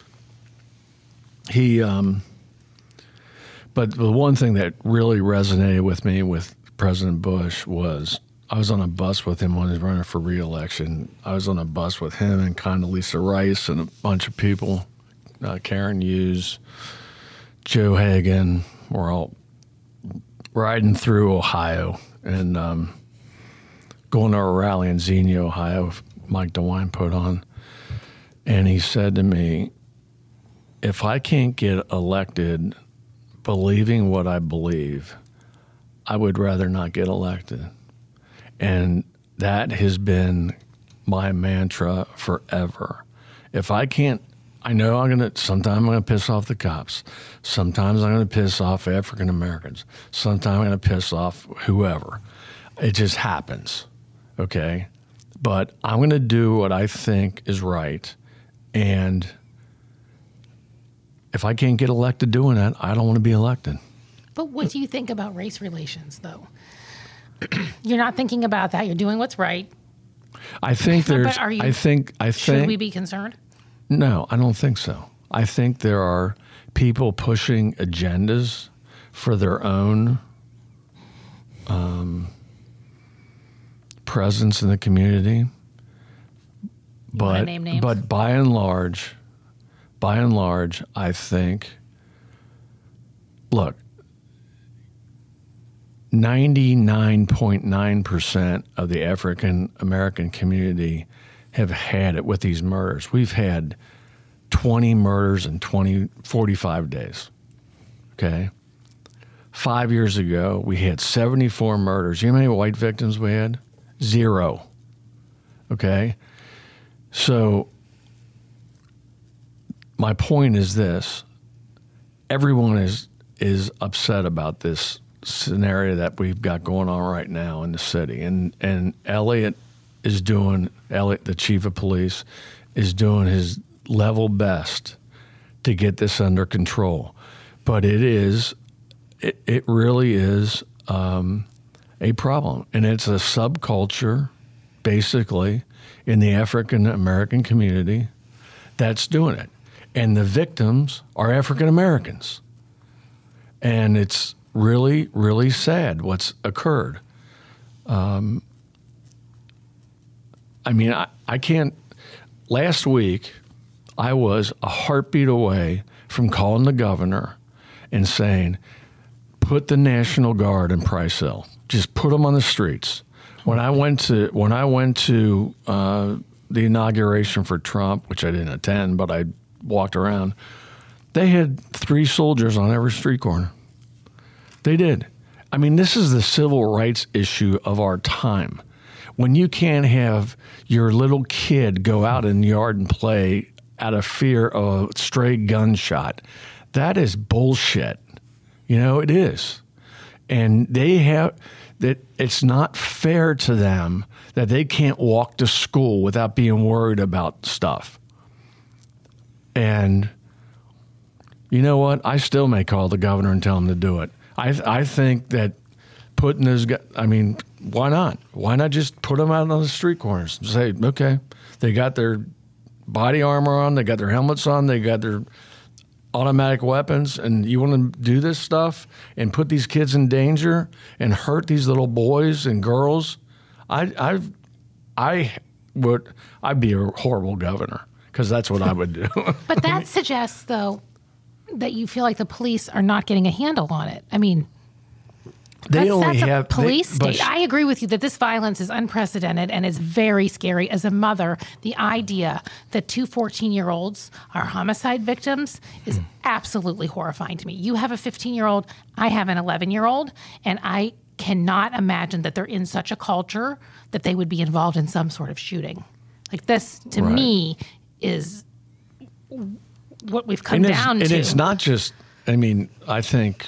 D: But the one thing that really resonated with me with President Bush was I was on a bus with him when he was running for re-election. I was on a bus with him and Condoleezza Rice and a bunch of people, Karen Hughes, Joe Hagan. We're all riding through Ohio and going to a rally in Xenia, Ohio, Mike DeWine put on. And he said to me, if I can't get elected believing what I believe, I would rather not get elected. And that has been my mantra forever. If I can't, I know sometimes I'm going to piss off the cops. Sometimes I'm going to piss off African Americans. Sometimes I'm going to piss off whoever. It just happens, okay? But I'm going to do what I think is right. And if I can't get elected doing that, I don't want to be elected.
B: But what do you think about race relations, though? You're not thinking about that. You're doing what's right.
D: I think there's.
B: Should we be concerned?
D: No, I don't think so. I think there are people pushing agendas for their own presence in the community.
B: Wanna name names?
D: But by and large, I think, look, 99.9% of the African American community have had it with these murders. We've had 20 murders in 45 days. Okay. 5 years ago, we had 74 murders. You know how many white victims we had? 0. Okay. So my point is this. Everyone is upset about this scenario that we've got going on right now in the city. And Elliott, the chief of police, is doing his level best to get this under control. But it really is a problem. And it's a subculture, basically, in the African American community that's doing it. And the victims are African Americans. And it's really, really sad what's occurred. I can't. Last week, I was a heartbeat away from calling the governor and saying, put the National Guard in Price Hill. Just put them on the streets. When I went to the inauguration for Trump, which I didn't attend, but I walked around, they had 3 soldiers on every street corner. They did. I mean, this is the civil rights issue of our time. When you can't have your little kid go out in the yard and play out of fear of a stray gunshot, that is bullshit. You know, it is. And they have that. It's not fair to them that they can't walk to school without being worried about stuff. And you know what? I still may call the governor and tell him to do it. I think that putting those guys, I mean, why not? Why not just put them out on the street corners and say, okay, they got their body armor on, they got their helmets on, they got their automatic weapons, and you want to do this stuff and put these kids in danger and hurt these little boys and girls? I'd be a horrible governor, because that's what I would do.
B: But that suggests, though, that you feel like the police are not getting a handle on it. I mean, that's a police state. I agree with you that this violence is unprecedented and is very scary. As a mother, the idea that 2 14-year-olds are homicide victims is absolutely horrifying to me. You have a 15-year-old, I have an 11-year-old, and I cannot imagine that they're in such a culture that they would be involved in some sort of shooting. Like, this, to me, is what we've come down to.
D: And it's not just, I mean, I think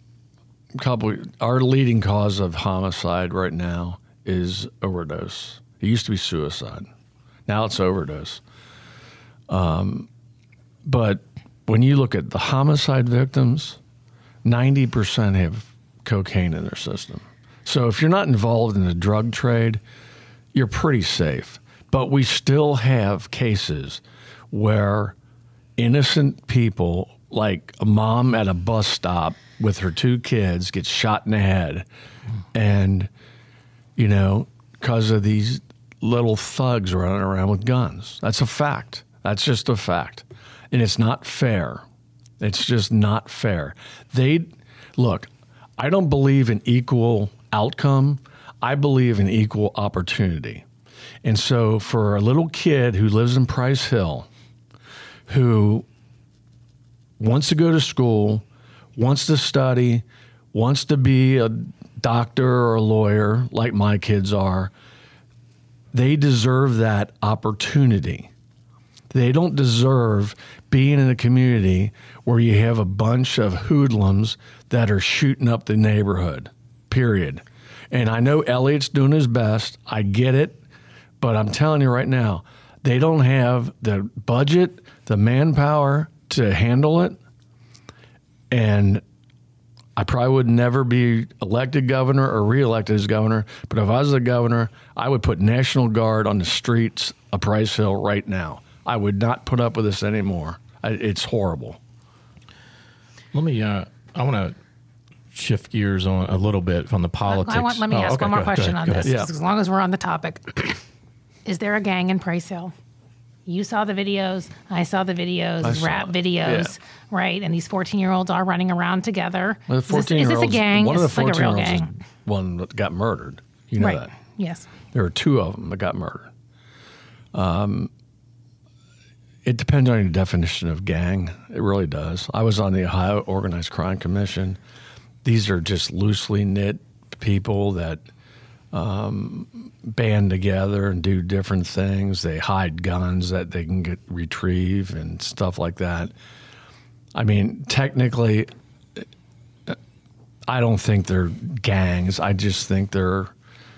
D: our leading cause of homicide right now is overdose. It used to be suicide. Now it's overdose. But when you look at the homicide victims, 90% have cocaine in their system. So if you're not involved in the drug trade, you're pretty safe. But we still have cases where innocent people, like a mom at a bus stop with her 2 kids, gets shot in the head. And, you know, because of these little thugs running around with guns. That's a fact. That's just a fact. And it's not fair. It's just not fair. Look, I don't believe in equal outcome. I believe in equal opportunity. And so for a little kid who lives in Price Hill, who wants to go to school, wants to study, wants to be a doctor or a lawyer like my kids are, they deserve that opportunity. They don't deserve being in a community where you have a bunch of hoodlums that are shooting up the neighborhood, period. And I know Elliott's doing his best. I get it. But I'm telling you right now, they don't have the budget, the manpower to handle it. And I probably would never be elected governor or reelected as governor. But if I was the governor, I would put National Guard on the streets of Price Hill right now. I would not put up with this anymore. It's horrible.
A: Let me, I want to shift gears on a little bit from the politics.
B: Let me ask one more question on this,
D: Yeah.
B: as long as we're on the topic. Is there a gang in Price Hill? You saw the videos. I saw the videos, rap videos, right? And these 14-year-olds are running around together.
D: Well, the 14-year-olds,
B: is this a gang?
D: one of the
B: Is this like a real
D: 14-year-olds is
B: gang?
D: one that got murdered. You know
B: Right.
D: that.
B: Yes.
D: There were 2 of them that got murdered. It depends on your definition of gang. It really does. I was on the Ohio Organized Crime Commission. These are just loosely knit people that band together and do different things. They hide guns that they can retrieve and stuff like that. I mean, technically, I don't think they're gangs. I just think they're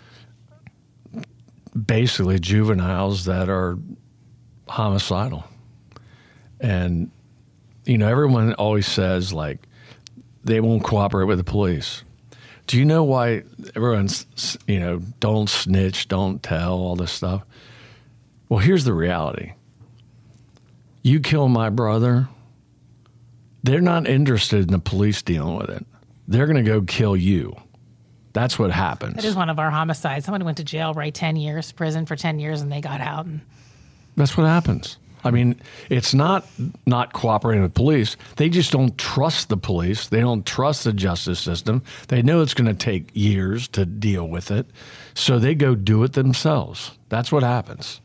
D: basically juveniles that are homicidal. And, you know, everyone always says, like, they won't cooperate with the police. Do you know why everyone's, you know, don't snitch, don't tell, all this stuff? Well, here's the reality. You kill my brother, they're not interested in the police dealing with it. They're going to go kill you. That's what happens.
B: It is one of our homicides. Somebody went to jail, right? 10 years, prison for 10 years, and they got out. And
D: That's what happens. I mean, it's not cooperating with police. They just don't trust the police. They don't trust the justice system. They know it's going to take years to deal with it. So they go do it themselves. That's what happens.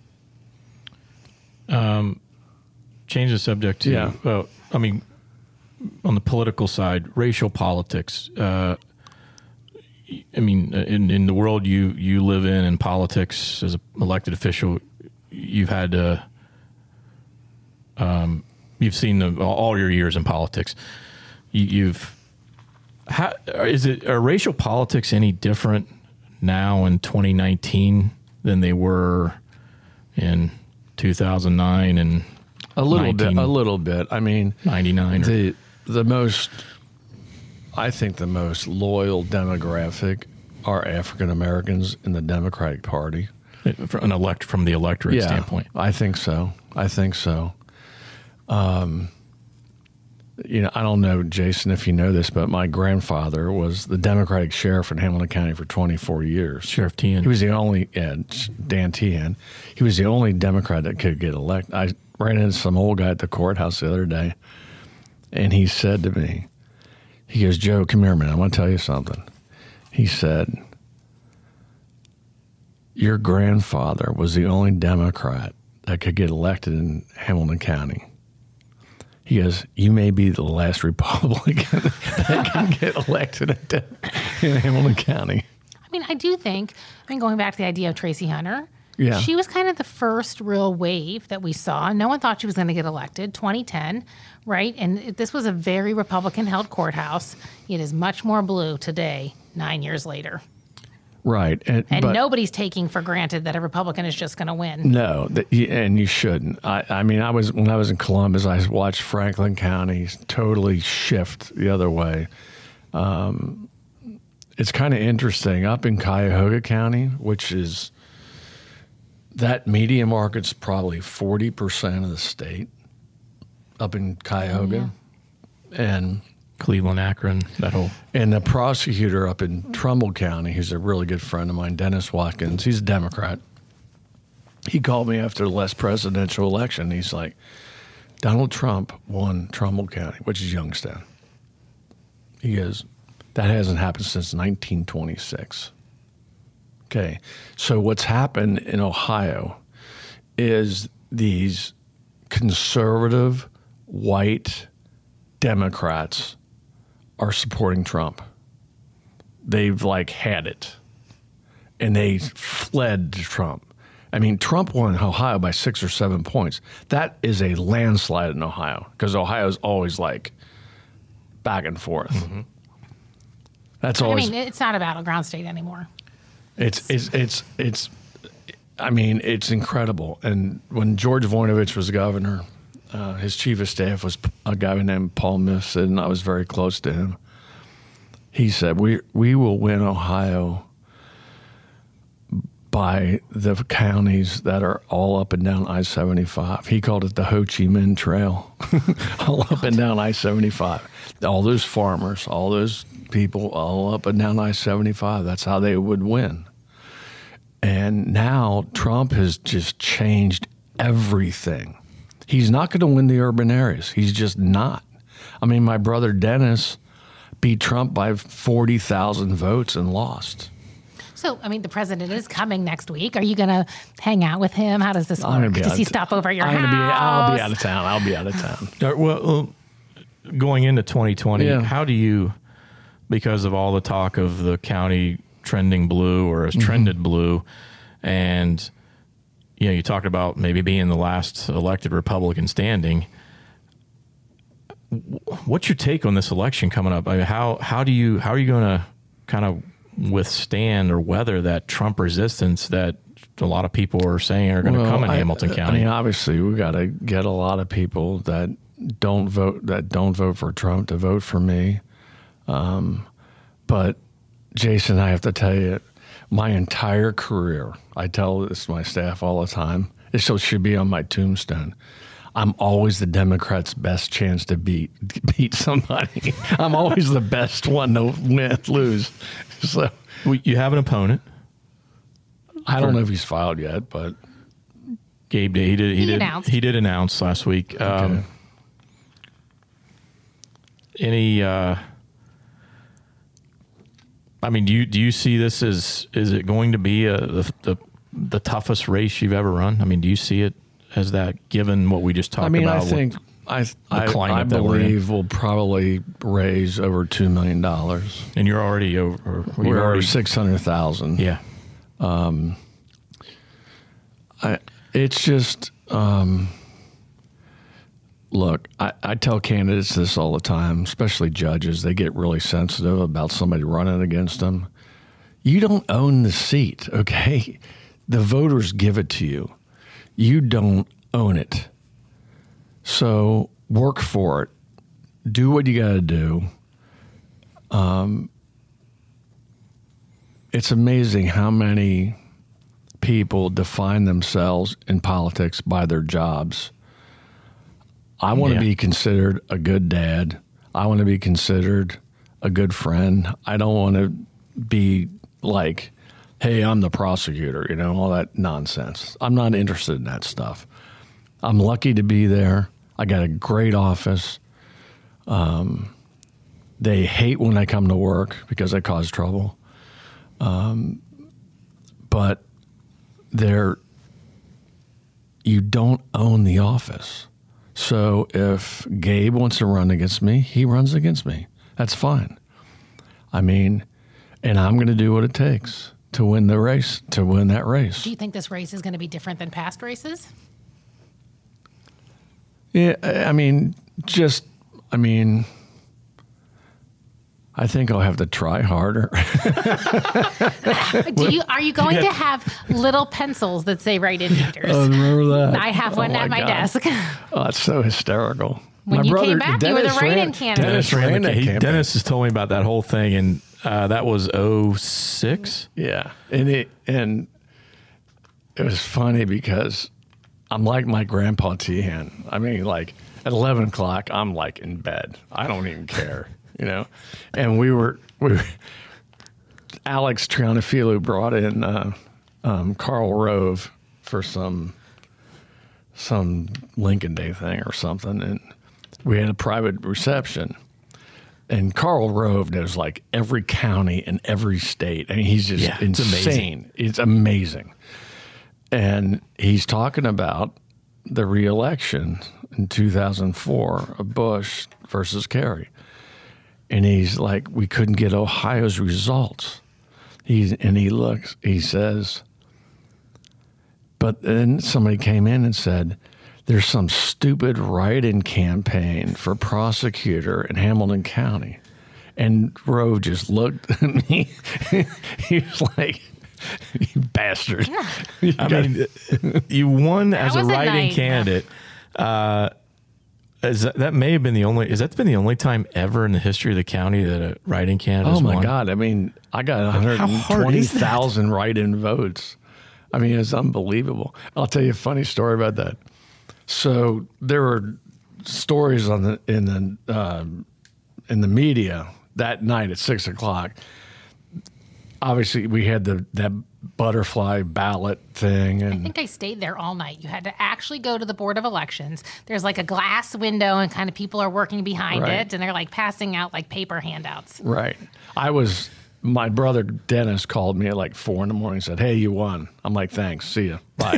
A: Change the subject to, I mean, on the political side, racial politics. I mean, in the world you live in politics as an elected official, you've had to, you've seen all your years in politics. Are racial politics any different now in 2019 than they were in 2009 and
D: a little bit. I mean,
A: 99.
D: I think the most loyal demographic are African Americans in the Democratic Party.
A: From the electorate standpoint.
D: I think so. You know, I don't know, Jason, if you know this, but my grandfather was the Democratic sheriff in Hamilton County for 24 years.
A: Sheriff Teahan.
D: He was the only, Dan Teahan. He was the only Democrat that could get elected. I ran into some old guy at the courthouse the other day, and he said to me, he goes, Joe, come here, man. I want to tell you something. He said, your grandfather was the only Democrat that could get elected in Hamilton County. He goes, you may be the last Republican that can get elected in Hamilton County.
B: I mean, I do think, going back to the idea of Tracy Hunter,
D: Yeah.
B: she was kind of the first real wave that we saw. No one thought she was going to get elected, 2010, right? And this was a very Republican-held courthouse. It is much more blue today, 9 years later.
D: Right.
B: But nobody's taking for granted that a Republican is just going to win.
D: No, and you shouldn't. I mean, when I was in Columbus, I watched Franklin County totally shift the other way. It's kind of interesting. Up in Cuyahoga County, which is, that media market's probably 40% of the state up in Cuyahoga. And
A: Cleveland, Akron, that whole.
D: And the prosecutor up in Trumbull County, who's a really good friend of mine, Dennis Watkins, he's a Democrat. He called me after the last presidential election. He's like, Donald Trump won Trumbull County, which is Youngstown. He goes, that hasn't happened since 1926. Okay, so what's happened in Ohio is these conservative white Democrats are supporting Trump. They've had it, and they fled to Trump. I mean, Trump won Ohio by 6 or 7 points. That is a landslide in Ohio because Ohio's always back and forth. Mm-hmm. That's always.
B: I mean, it's not a battleground state anymore.
D: It's incredible. And when George Voinovich was governor, his chief of staff was a guy named Paul Mifsud, and I was very close to him. He said, we will win Ohio by the counties that are all up and down I-75. He called it the Ho Chi Minh Trail, all up and down I-75. All those farmers, all those people, all up and down I-75. That's how they would win. And now Trump has just changed everything. He's not going to win the urban areas. He's just not. I mean, my brother Dennis beat Trump by 40,000 votes and lost.
B: So, I mean, the president is coming next week. Are you going to hang out with him? How does this work? Does he stop over at your house?
D: I'll be out of town. I'll be out of town.
A: Well, going into 2020, how do you, because of all the talk of the county trending blue or has trended blue, and you talked about maybe being the last elected Republican standing. What's your take on this election coming up? I mean, how are you going to kind of withstand or weather that Trump resistance that a lot of people are saying are going to come in Hamilton County?
D: I mean, obviously, we got to get a lot of people that don't vote for Trump to vote for me. But Jason, I have to tell you, my entire career, I tell this to my staff all the time. It should be on my tombstone. I'm always the Democrats' best chance to beat somebody. I'm always the best one to lose. So
A: you have an opponent.
D: I don't know if he's filed yet, but
A: Gabe did. He did announce last week.
D: Okay.
A: I mean, do you see this as, is it going to be the toughest race you've ever run? I mean, do you see it as that, given what we just talked about?
D: I think I believe we'll probably raise over $2 million.
A: And you're already over.
D: We're over 600,000.
A: Yeah.
D: It's just, look, I tell candidates this all the time, especially judges. They get really sensitive about somebody running against them. You don't own the seat, okay? The voters give it to you. You don't own it. So work for it. Do what you got to do. It's amazing how many people define themselves in politics by their jobs. I want to be considered a good dad. I want to be considered a good friend. I don't want to be like, hey, I'm the prosecutor, all that nonsense. I'm not interested in that stuff. I'm lucky to be there. I got a great office. They hate when I come to work because I cause trouble. But you don't own the office. So if Gabe wants to run against me, he runs against me. That's fine. I mean, and I'm going to do what it takes to win the race, to win that race.
B: Do you think this race is going to be different than past races?
D: Yeah, I think I'll have to try harder.
B: Are you going to have little pencils that say write-in haters?
D: Oh, remember that?
B: I have one at my desk.
D: Oh, it's so hysterical.
B: When you came back, you were the write-in candidate.
A: Dennis has told me about that whole thing, and that was 2006.
D: Yeah, and it was funny because I'm like my grandpa Tehan. I mean, like at 11 o'clock, I'm like in bed. I don't even care. And we were Alex Trianafilu brought in Karl Rove for some Lincoln Day thing or something, and we had a private reception. And Karl Rove knows like every county in every state. I mean, he's just insane. It's amazing. And he's talking about the re-election in 2004 of Bush versus Kerry. And he's like, we couldn't get Ohio's results. He says, but then somebody came in and said, there's some stupid write-in campaign for prosecutor in Hamilton County. And Rove just looked at me. He was like, you bastard.
A: I mean, you won as a write-in candidate. That may have been the only. Has that been the only time ever in the history of the county that a write-in candidate?
D: Oh my God! I mean, I got 120,000 write-in votes. I mean, it's unbelievable. I'll tell you a funny story about that. So there were stories on in the media that night at 6 o'clock. Obviously, we had that butterfly ballot thing,
B: I
D: and
B: think I stayed there all night. You had to actually go to the Board of Elections. There's like a glass window, and kind of people are working behind
D: Right.
B: it, and they're like passing out like paper handouts.
D: right. My brother Dennis called me at like 4 a.m. and said, "Hey, you won." I'm like, "Thanks, see ya, bye."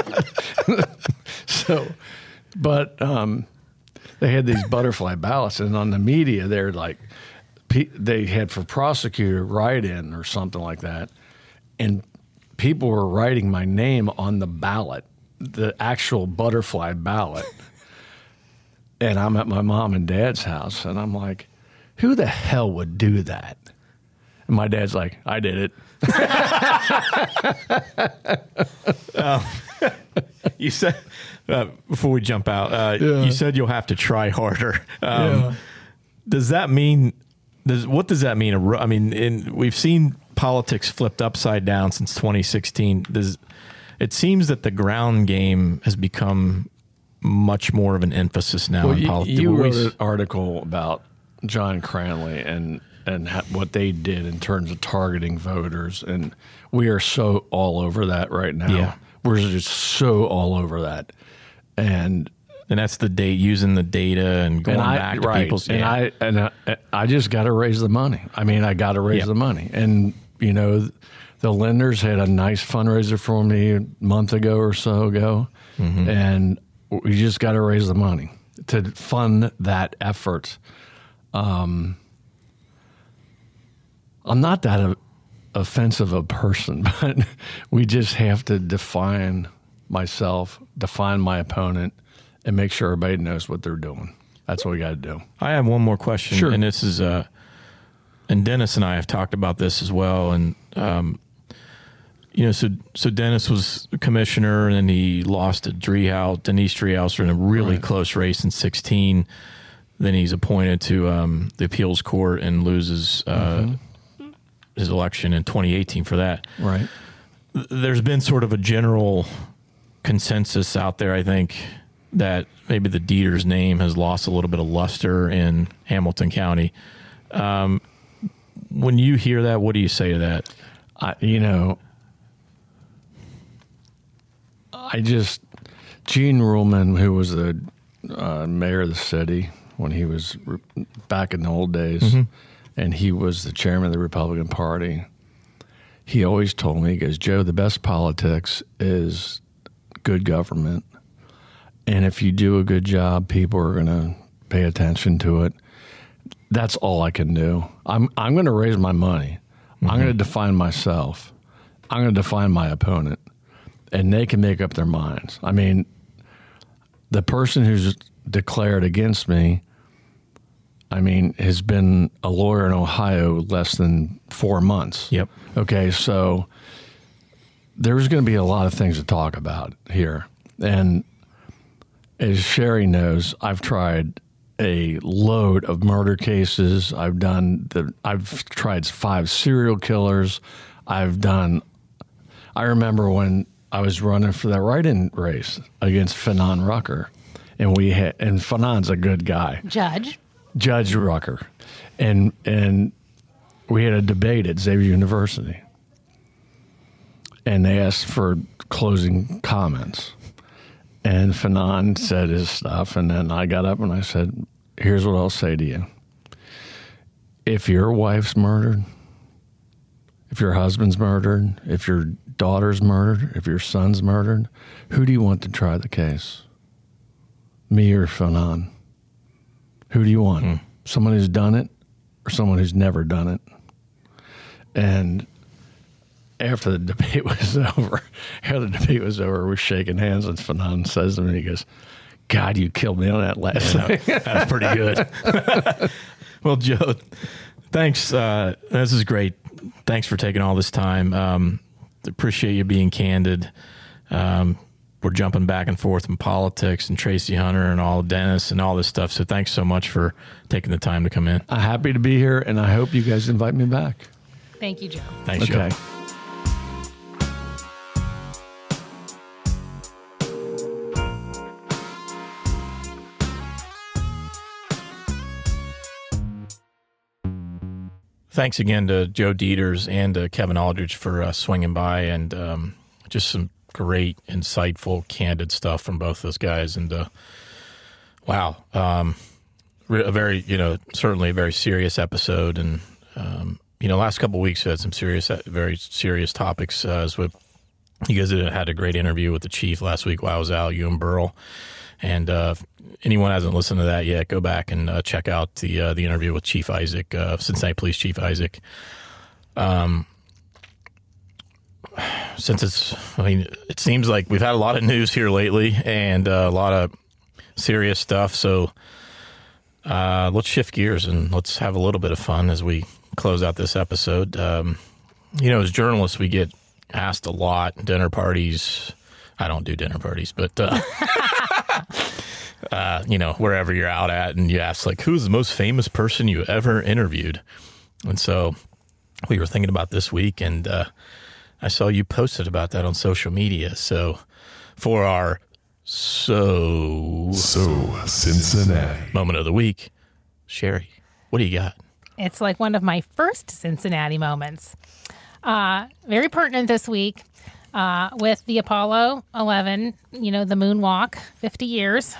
D: But they had these butterfly ballots, and on the media, they're like, they had for prosecutor write-in or something like that, and people were writing my name on the ballot, the actual butterfly ballot. And I'm at my mom and dad's house, and I'm like, who the hell would do that? And my dad's like, I did it.
A: You said before we jump out, you said you'll have to try harder. Does that mean? What does that mean? I mean, we've seen politics flipped upside down since 2016. It seems that the ground game has become much more of an emphasis now in politics.
D: You wrote an article about John Cranley and what they did in terms of targeting voters, and we are so all over that right now.
A: Yeah.
D: We're just so all over that, and
A: that's the date, using the data and going back to people's.
D: And I just got to raise the money. I mean, I got to raise the money, and you know, the lenders had a nice fundraiser for me a month ago or so ago, and we just got to raise the money to fund that effort. I'm not that offensive a person, but we just have to define myself, define my opponent, and make sure everybody knows what they're doing. That's what we got to do.
A: I have one more question.
D: Sure.
A: And this is, and Dennis and I have talked about this as well. And, you know, so Dennis was commissioner, and then he lost to Denise Driehaus in a really close race in 2016. Then he's appointed to the appeals court and loses his election in 2018 for that.
D: Right.
A: There's been sort of a general consensus out there, I think, that maybe the Dieter's name has lost a little bit of luster in Hamilton County. When you hear that, what do you say to that? Gene Ruhlman, who was the mayor of the city when he was back in the old days, and he was the chairman of the Republican Party, he always told me, he goes, Joe, the best politics is good government. And if you do a good job, people are going to pay attention to it. That's all I can do. I'm going to raise my money. I'm going to define myself. I'm going to define my opponent. And they can make up their minds. I mean, the person who's declared against me, I mean, has been a lawyer in Ohio less than 4 months. Yep.
D: Okay, so there's going to be a lot of things to talk about here. And as Sherry knows, I've tried a load of murder cases. I've tried 5 serial killers. I remember when I was running for that write-in race against Fanon Rucker, and Fanon's a good guy. Judge Rucker. And we had a debate at Xavier University. And they asked for closing comments. And Fanon said his stuff, and then I got up and I said, here's what I'll say to you. If your wife's murdered, if your husband's murdered, if your daughter's murdered, if your son's murdered, who do you want to try the case? Me or Fanon? Who do you want? Someone who's done it or someone who's never done it? And after the debate was over, we're shaking hands, and Fanon says to me, he goes, God, you killed me on that last night.
A: That's pretty good. Well, Joe, thanks. This is great. Thanks for taking all this time. Appreciate you being candid. We're jumping back and forth in politics and Tracy Hunter and all Dennis and all this stuff. So thanks so much for taking the time to come in.
D: I'm happy to be here, and I hope you guys invite me back.
B: Thank you, Joe.
A: Thanks, Joe. thanks again to Joe Dieters and to Kevin Aldridge for swinging by, and just some great, insightful, candid stuff from both those guys. And wow, a very, certainly a very serious episode. And last couple of weeks we had some very serious topics. You guys had a great interview with the chief last week while I was out, Ewan Burrell. And if anyone hasn't listened to that yet, go back and check out the interview with Chief Isaac, Cincinnati Police Chief Isaac. It seems like we've had a lot of news here lately and a lot of serious stuff. So let's shift gears and let's have a little bit of fun as we close out this episode. As journalists, we get asked a lot, dinner parties. I don't do dinner parties, but, wherever you're out at and you ask, like, who's the most famous person you ever interviewed? And so we were thinking about this week, and I saw you posted about that on social media. So for our So Cincinnati moment of the week, Sherry, what do you got?
B: It's like one of my first Cincinnati moments. Very pertinent this week with the Apollo 11, the moonwalk, 50 years.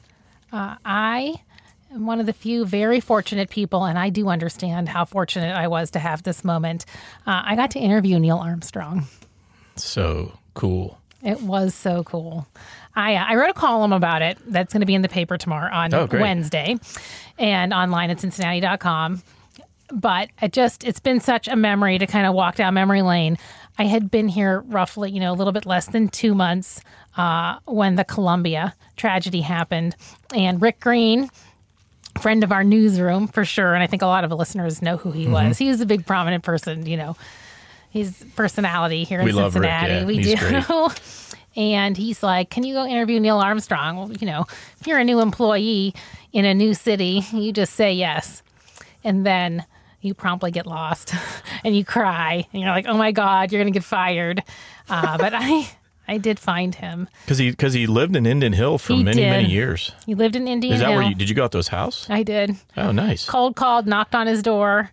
B: I am one of the few very fortunate people, and I do understand how fortunate I was to have this moment. I got to interview Neil Armstrong.
A: So cool.
B: It was so cool. I wrote a column about it that's going to be in the paper tomorrow on Wednesday and online at Cincinnati.com. But it's been such a memory to kind of walk down memory lane. I had been here roughly, a little bit less than 2 months when the Columbia tragedy happened. And Rick Green, friend of our newsroom for sure, and I think a lot of the listeners know who he was. He was a big prominent person, he's personality here in Cincinnati.
A: Love Rick, yeah.
B: We
A: He's
B: do.
A: Great.
B: And he's like, can you go interview Neil Armstrong? Well, if you're a new employee in a new city, you just say yes. And then you promptly get lost and you cry and you're like, oh my God, you're going to get fired. But I did find him.
A: Because he lived in Indian Hill for many years.
B: He lived in Indian Hill.
A: Is that where did you go out to his house?
B: I did.
A: Oh, nice.
B: Cold called, knocked on his door.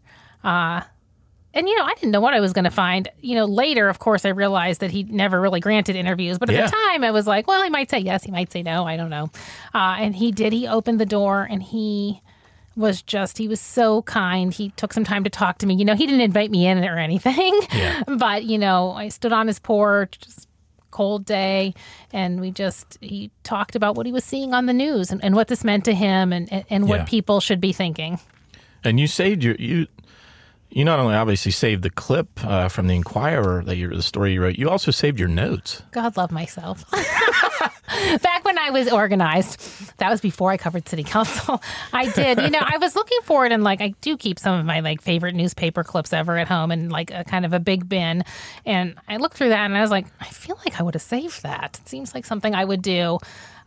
B: And, I didn't know what I was going to find. Later, of course, I realized that he never really granted interviews. But at the time, I was like, well, he might say yes, he might say no. I don't know. And he did. He opened the door and he was so kind. He took some time to talk to me. He didn't invite me in or anything.
A: Yeah.
B: But, I stood on his porch, just cold day, and he talked about what he was seeing on the news and what this meant to him and what people should be thinking. And
A: you saved you not only obviously saved the clip from the Inquirer, the story you wrote, you also saved your notes.
B: God love myself. Back when I was organized, that was before I covered city council, I did, I was looking for it, and I do keep some of my favorite newspaper clips ever at home in a kind of a big bin. And I looked through that and I was like, I feel like I would have saved that. It seems like something I would do.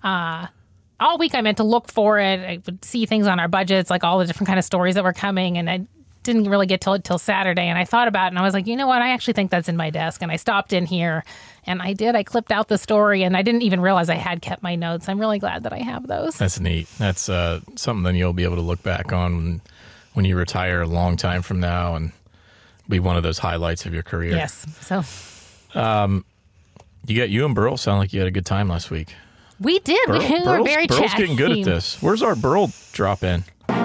B: All week I meant to look for it. I would see things on our budgets, all the different kind of stories that were coming, and I didn't really get to it till Saturday. And I thought about it and I was like, you know what? I actually think that's in my desk. And I stopped in here and I clipped out the story, and I didn't even realize I had kept my notes. I'm really glad that I have those.
A: That's neat. That's something that you'll be able to look back on when you retire a long time from now and be one of those highlights of your career.
B: Yes. So
A: you and Burl sound like you had a good time last week.
B: We did. We were very chatty.
A: Burl's getting good at this. Where's our Burl drop in?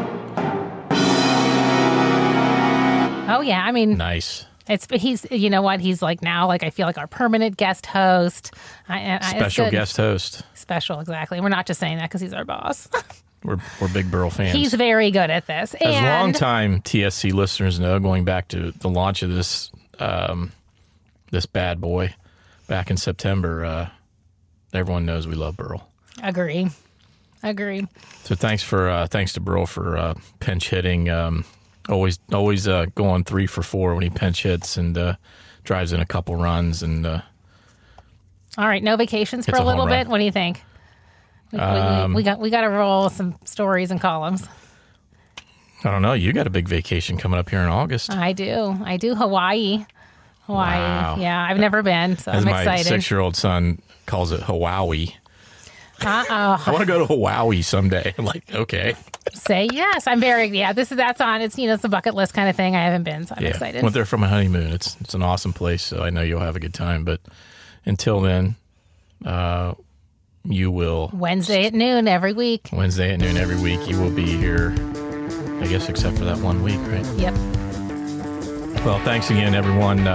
B: Oh yeah, I mean,
A: nice.
B: He's he's now I feel like our permanent guest host,
A: special guest host.
B: Special, exactly. We're not just saying that because he's our boss.
A: We're big Burl fans.
B: He's very good at this.
A: As longtime TSC listeners know, going back to the launch of this this bad boy back in September, everyone knows we love Burl.
B: Agree.
A: So thanks to Burl for pinch hitting. Always going 3 for 4 when he pinch hits and drives in a couple runs. And all
B: right, no vacations for a little bit. What do you think? We got to roll some stories and columns.
A: I don't know. You got a big vacation coming up here in August.
B: I do. Hawaii.
A: Wow.
B: Yeah, I've never been, so
A: As
B: I'm excited.
A: My 6-year-old son calls it Hawaii. I want to go to Hawaii someday. I'm like, okay.
B: Say yes. I'm very, that's on. It's, it's the bucket list kind of thing. I haven't been, so I'm excited.
A: Went there for my honeymoon. It's an awesome place, so I know you'll have a good time. But until then, you will.
B: Wednesday at noon every week.
A: Wednesday at noon every week. You will be here, I guess, except for that 1 week, right?
B: Yep.
A: Well, thanks again, everyone.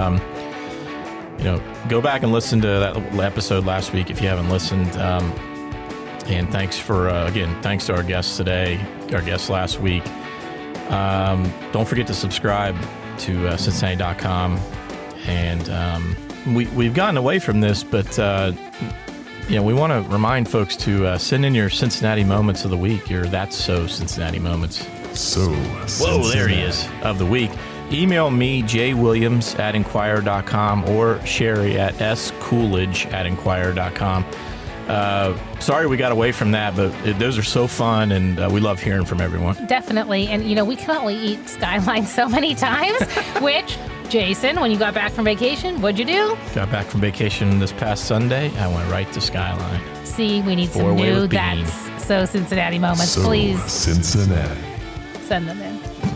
A: Go back and listen to that episode last week if you haven't listened. And thanks thanks to our guests today, our guests last week. Don't forget to subscribe to Cincinnati.com. And we've gotten away from this, but we want to remind folks to send in your Cincinnati moments of the week, your That's So Cincinnati moments. Whoa, there he is, of the week. Email me, jwilliams@enquirer.com or Sherry at scoolidge@enquirer.com. Sorry we got away from that, but those are so fun, and we love hearing from everyone.
B: Definitely. And, we can only eat Skyline so many times, which, Jason, when you got back from vacation, what'd you do?
A: Got back from vacation this past Sunday. I went right to Skyline.
B: See, we need some new That's So Cincinnati moments, please.
E: Cincinnati.
B: Send them in.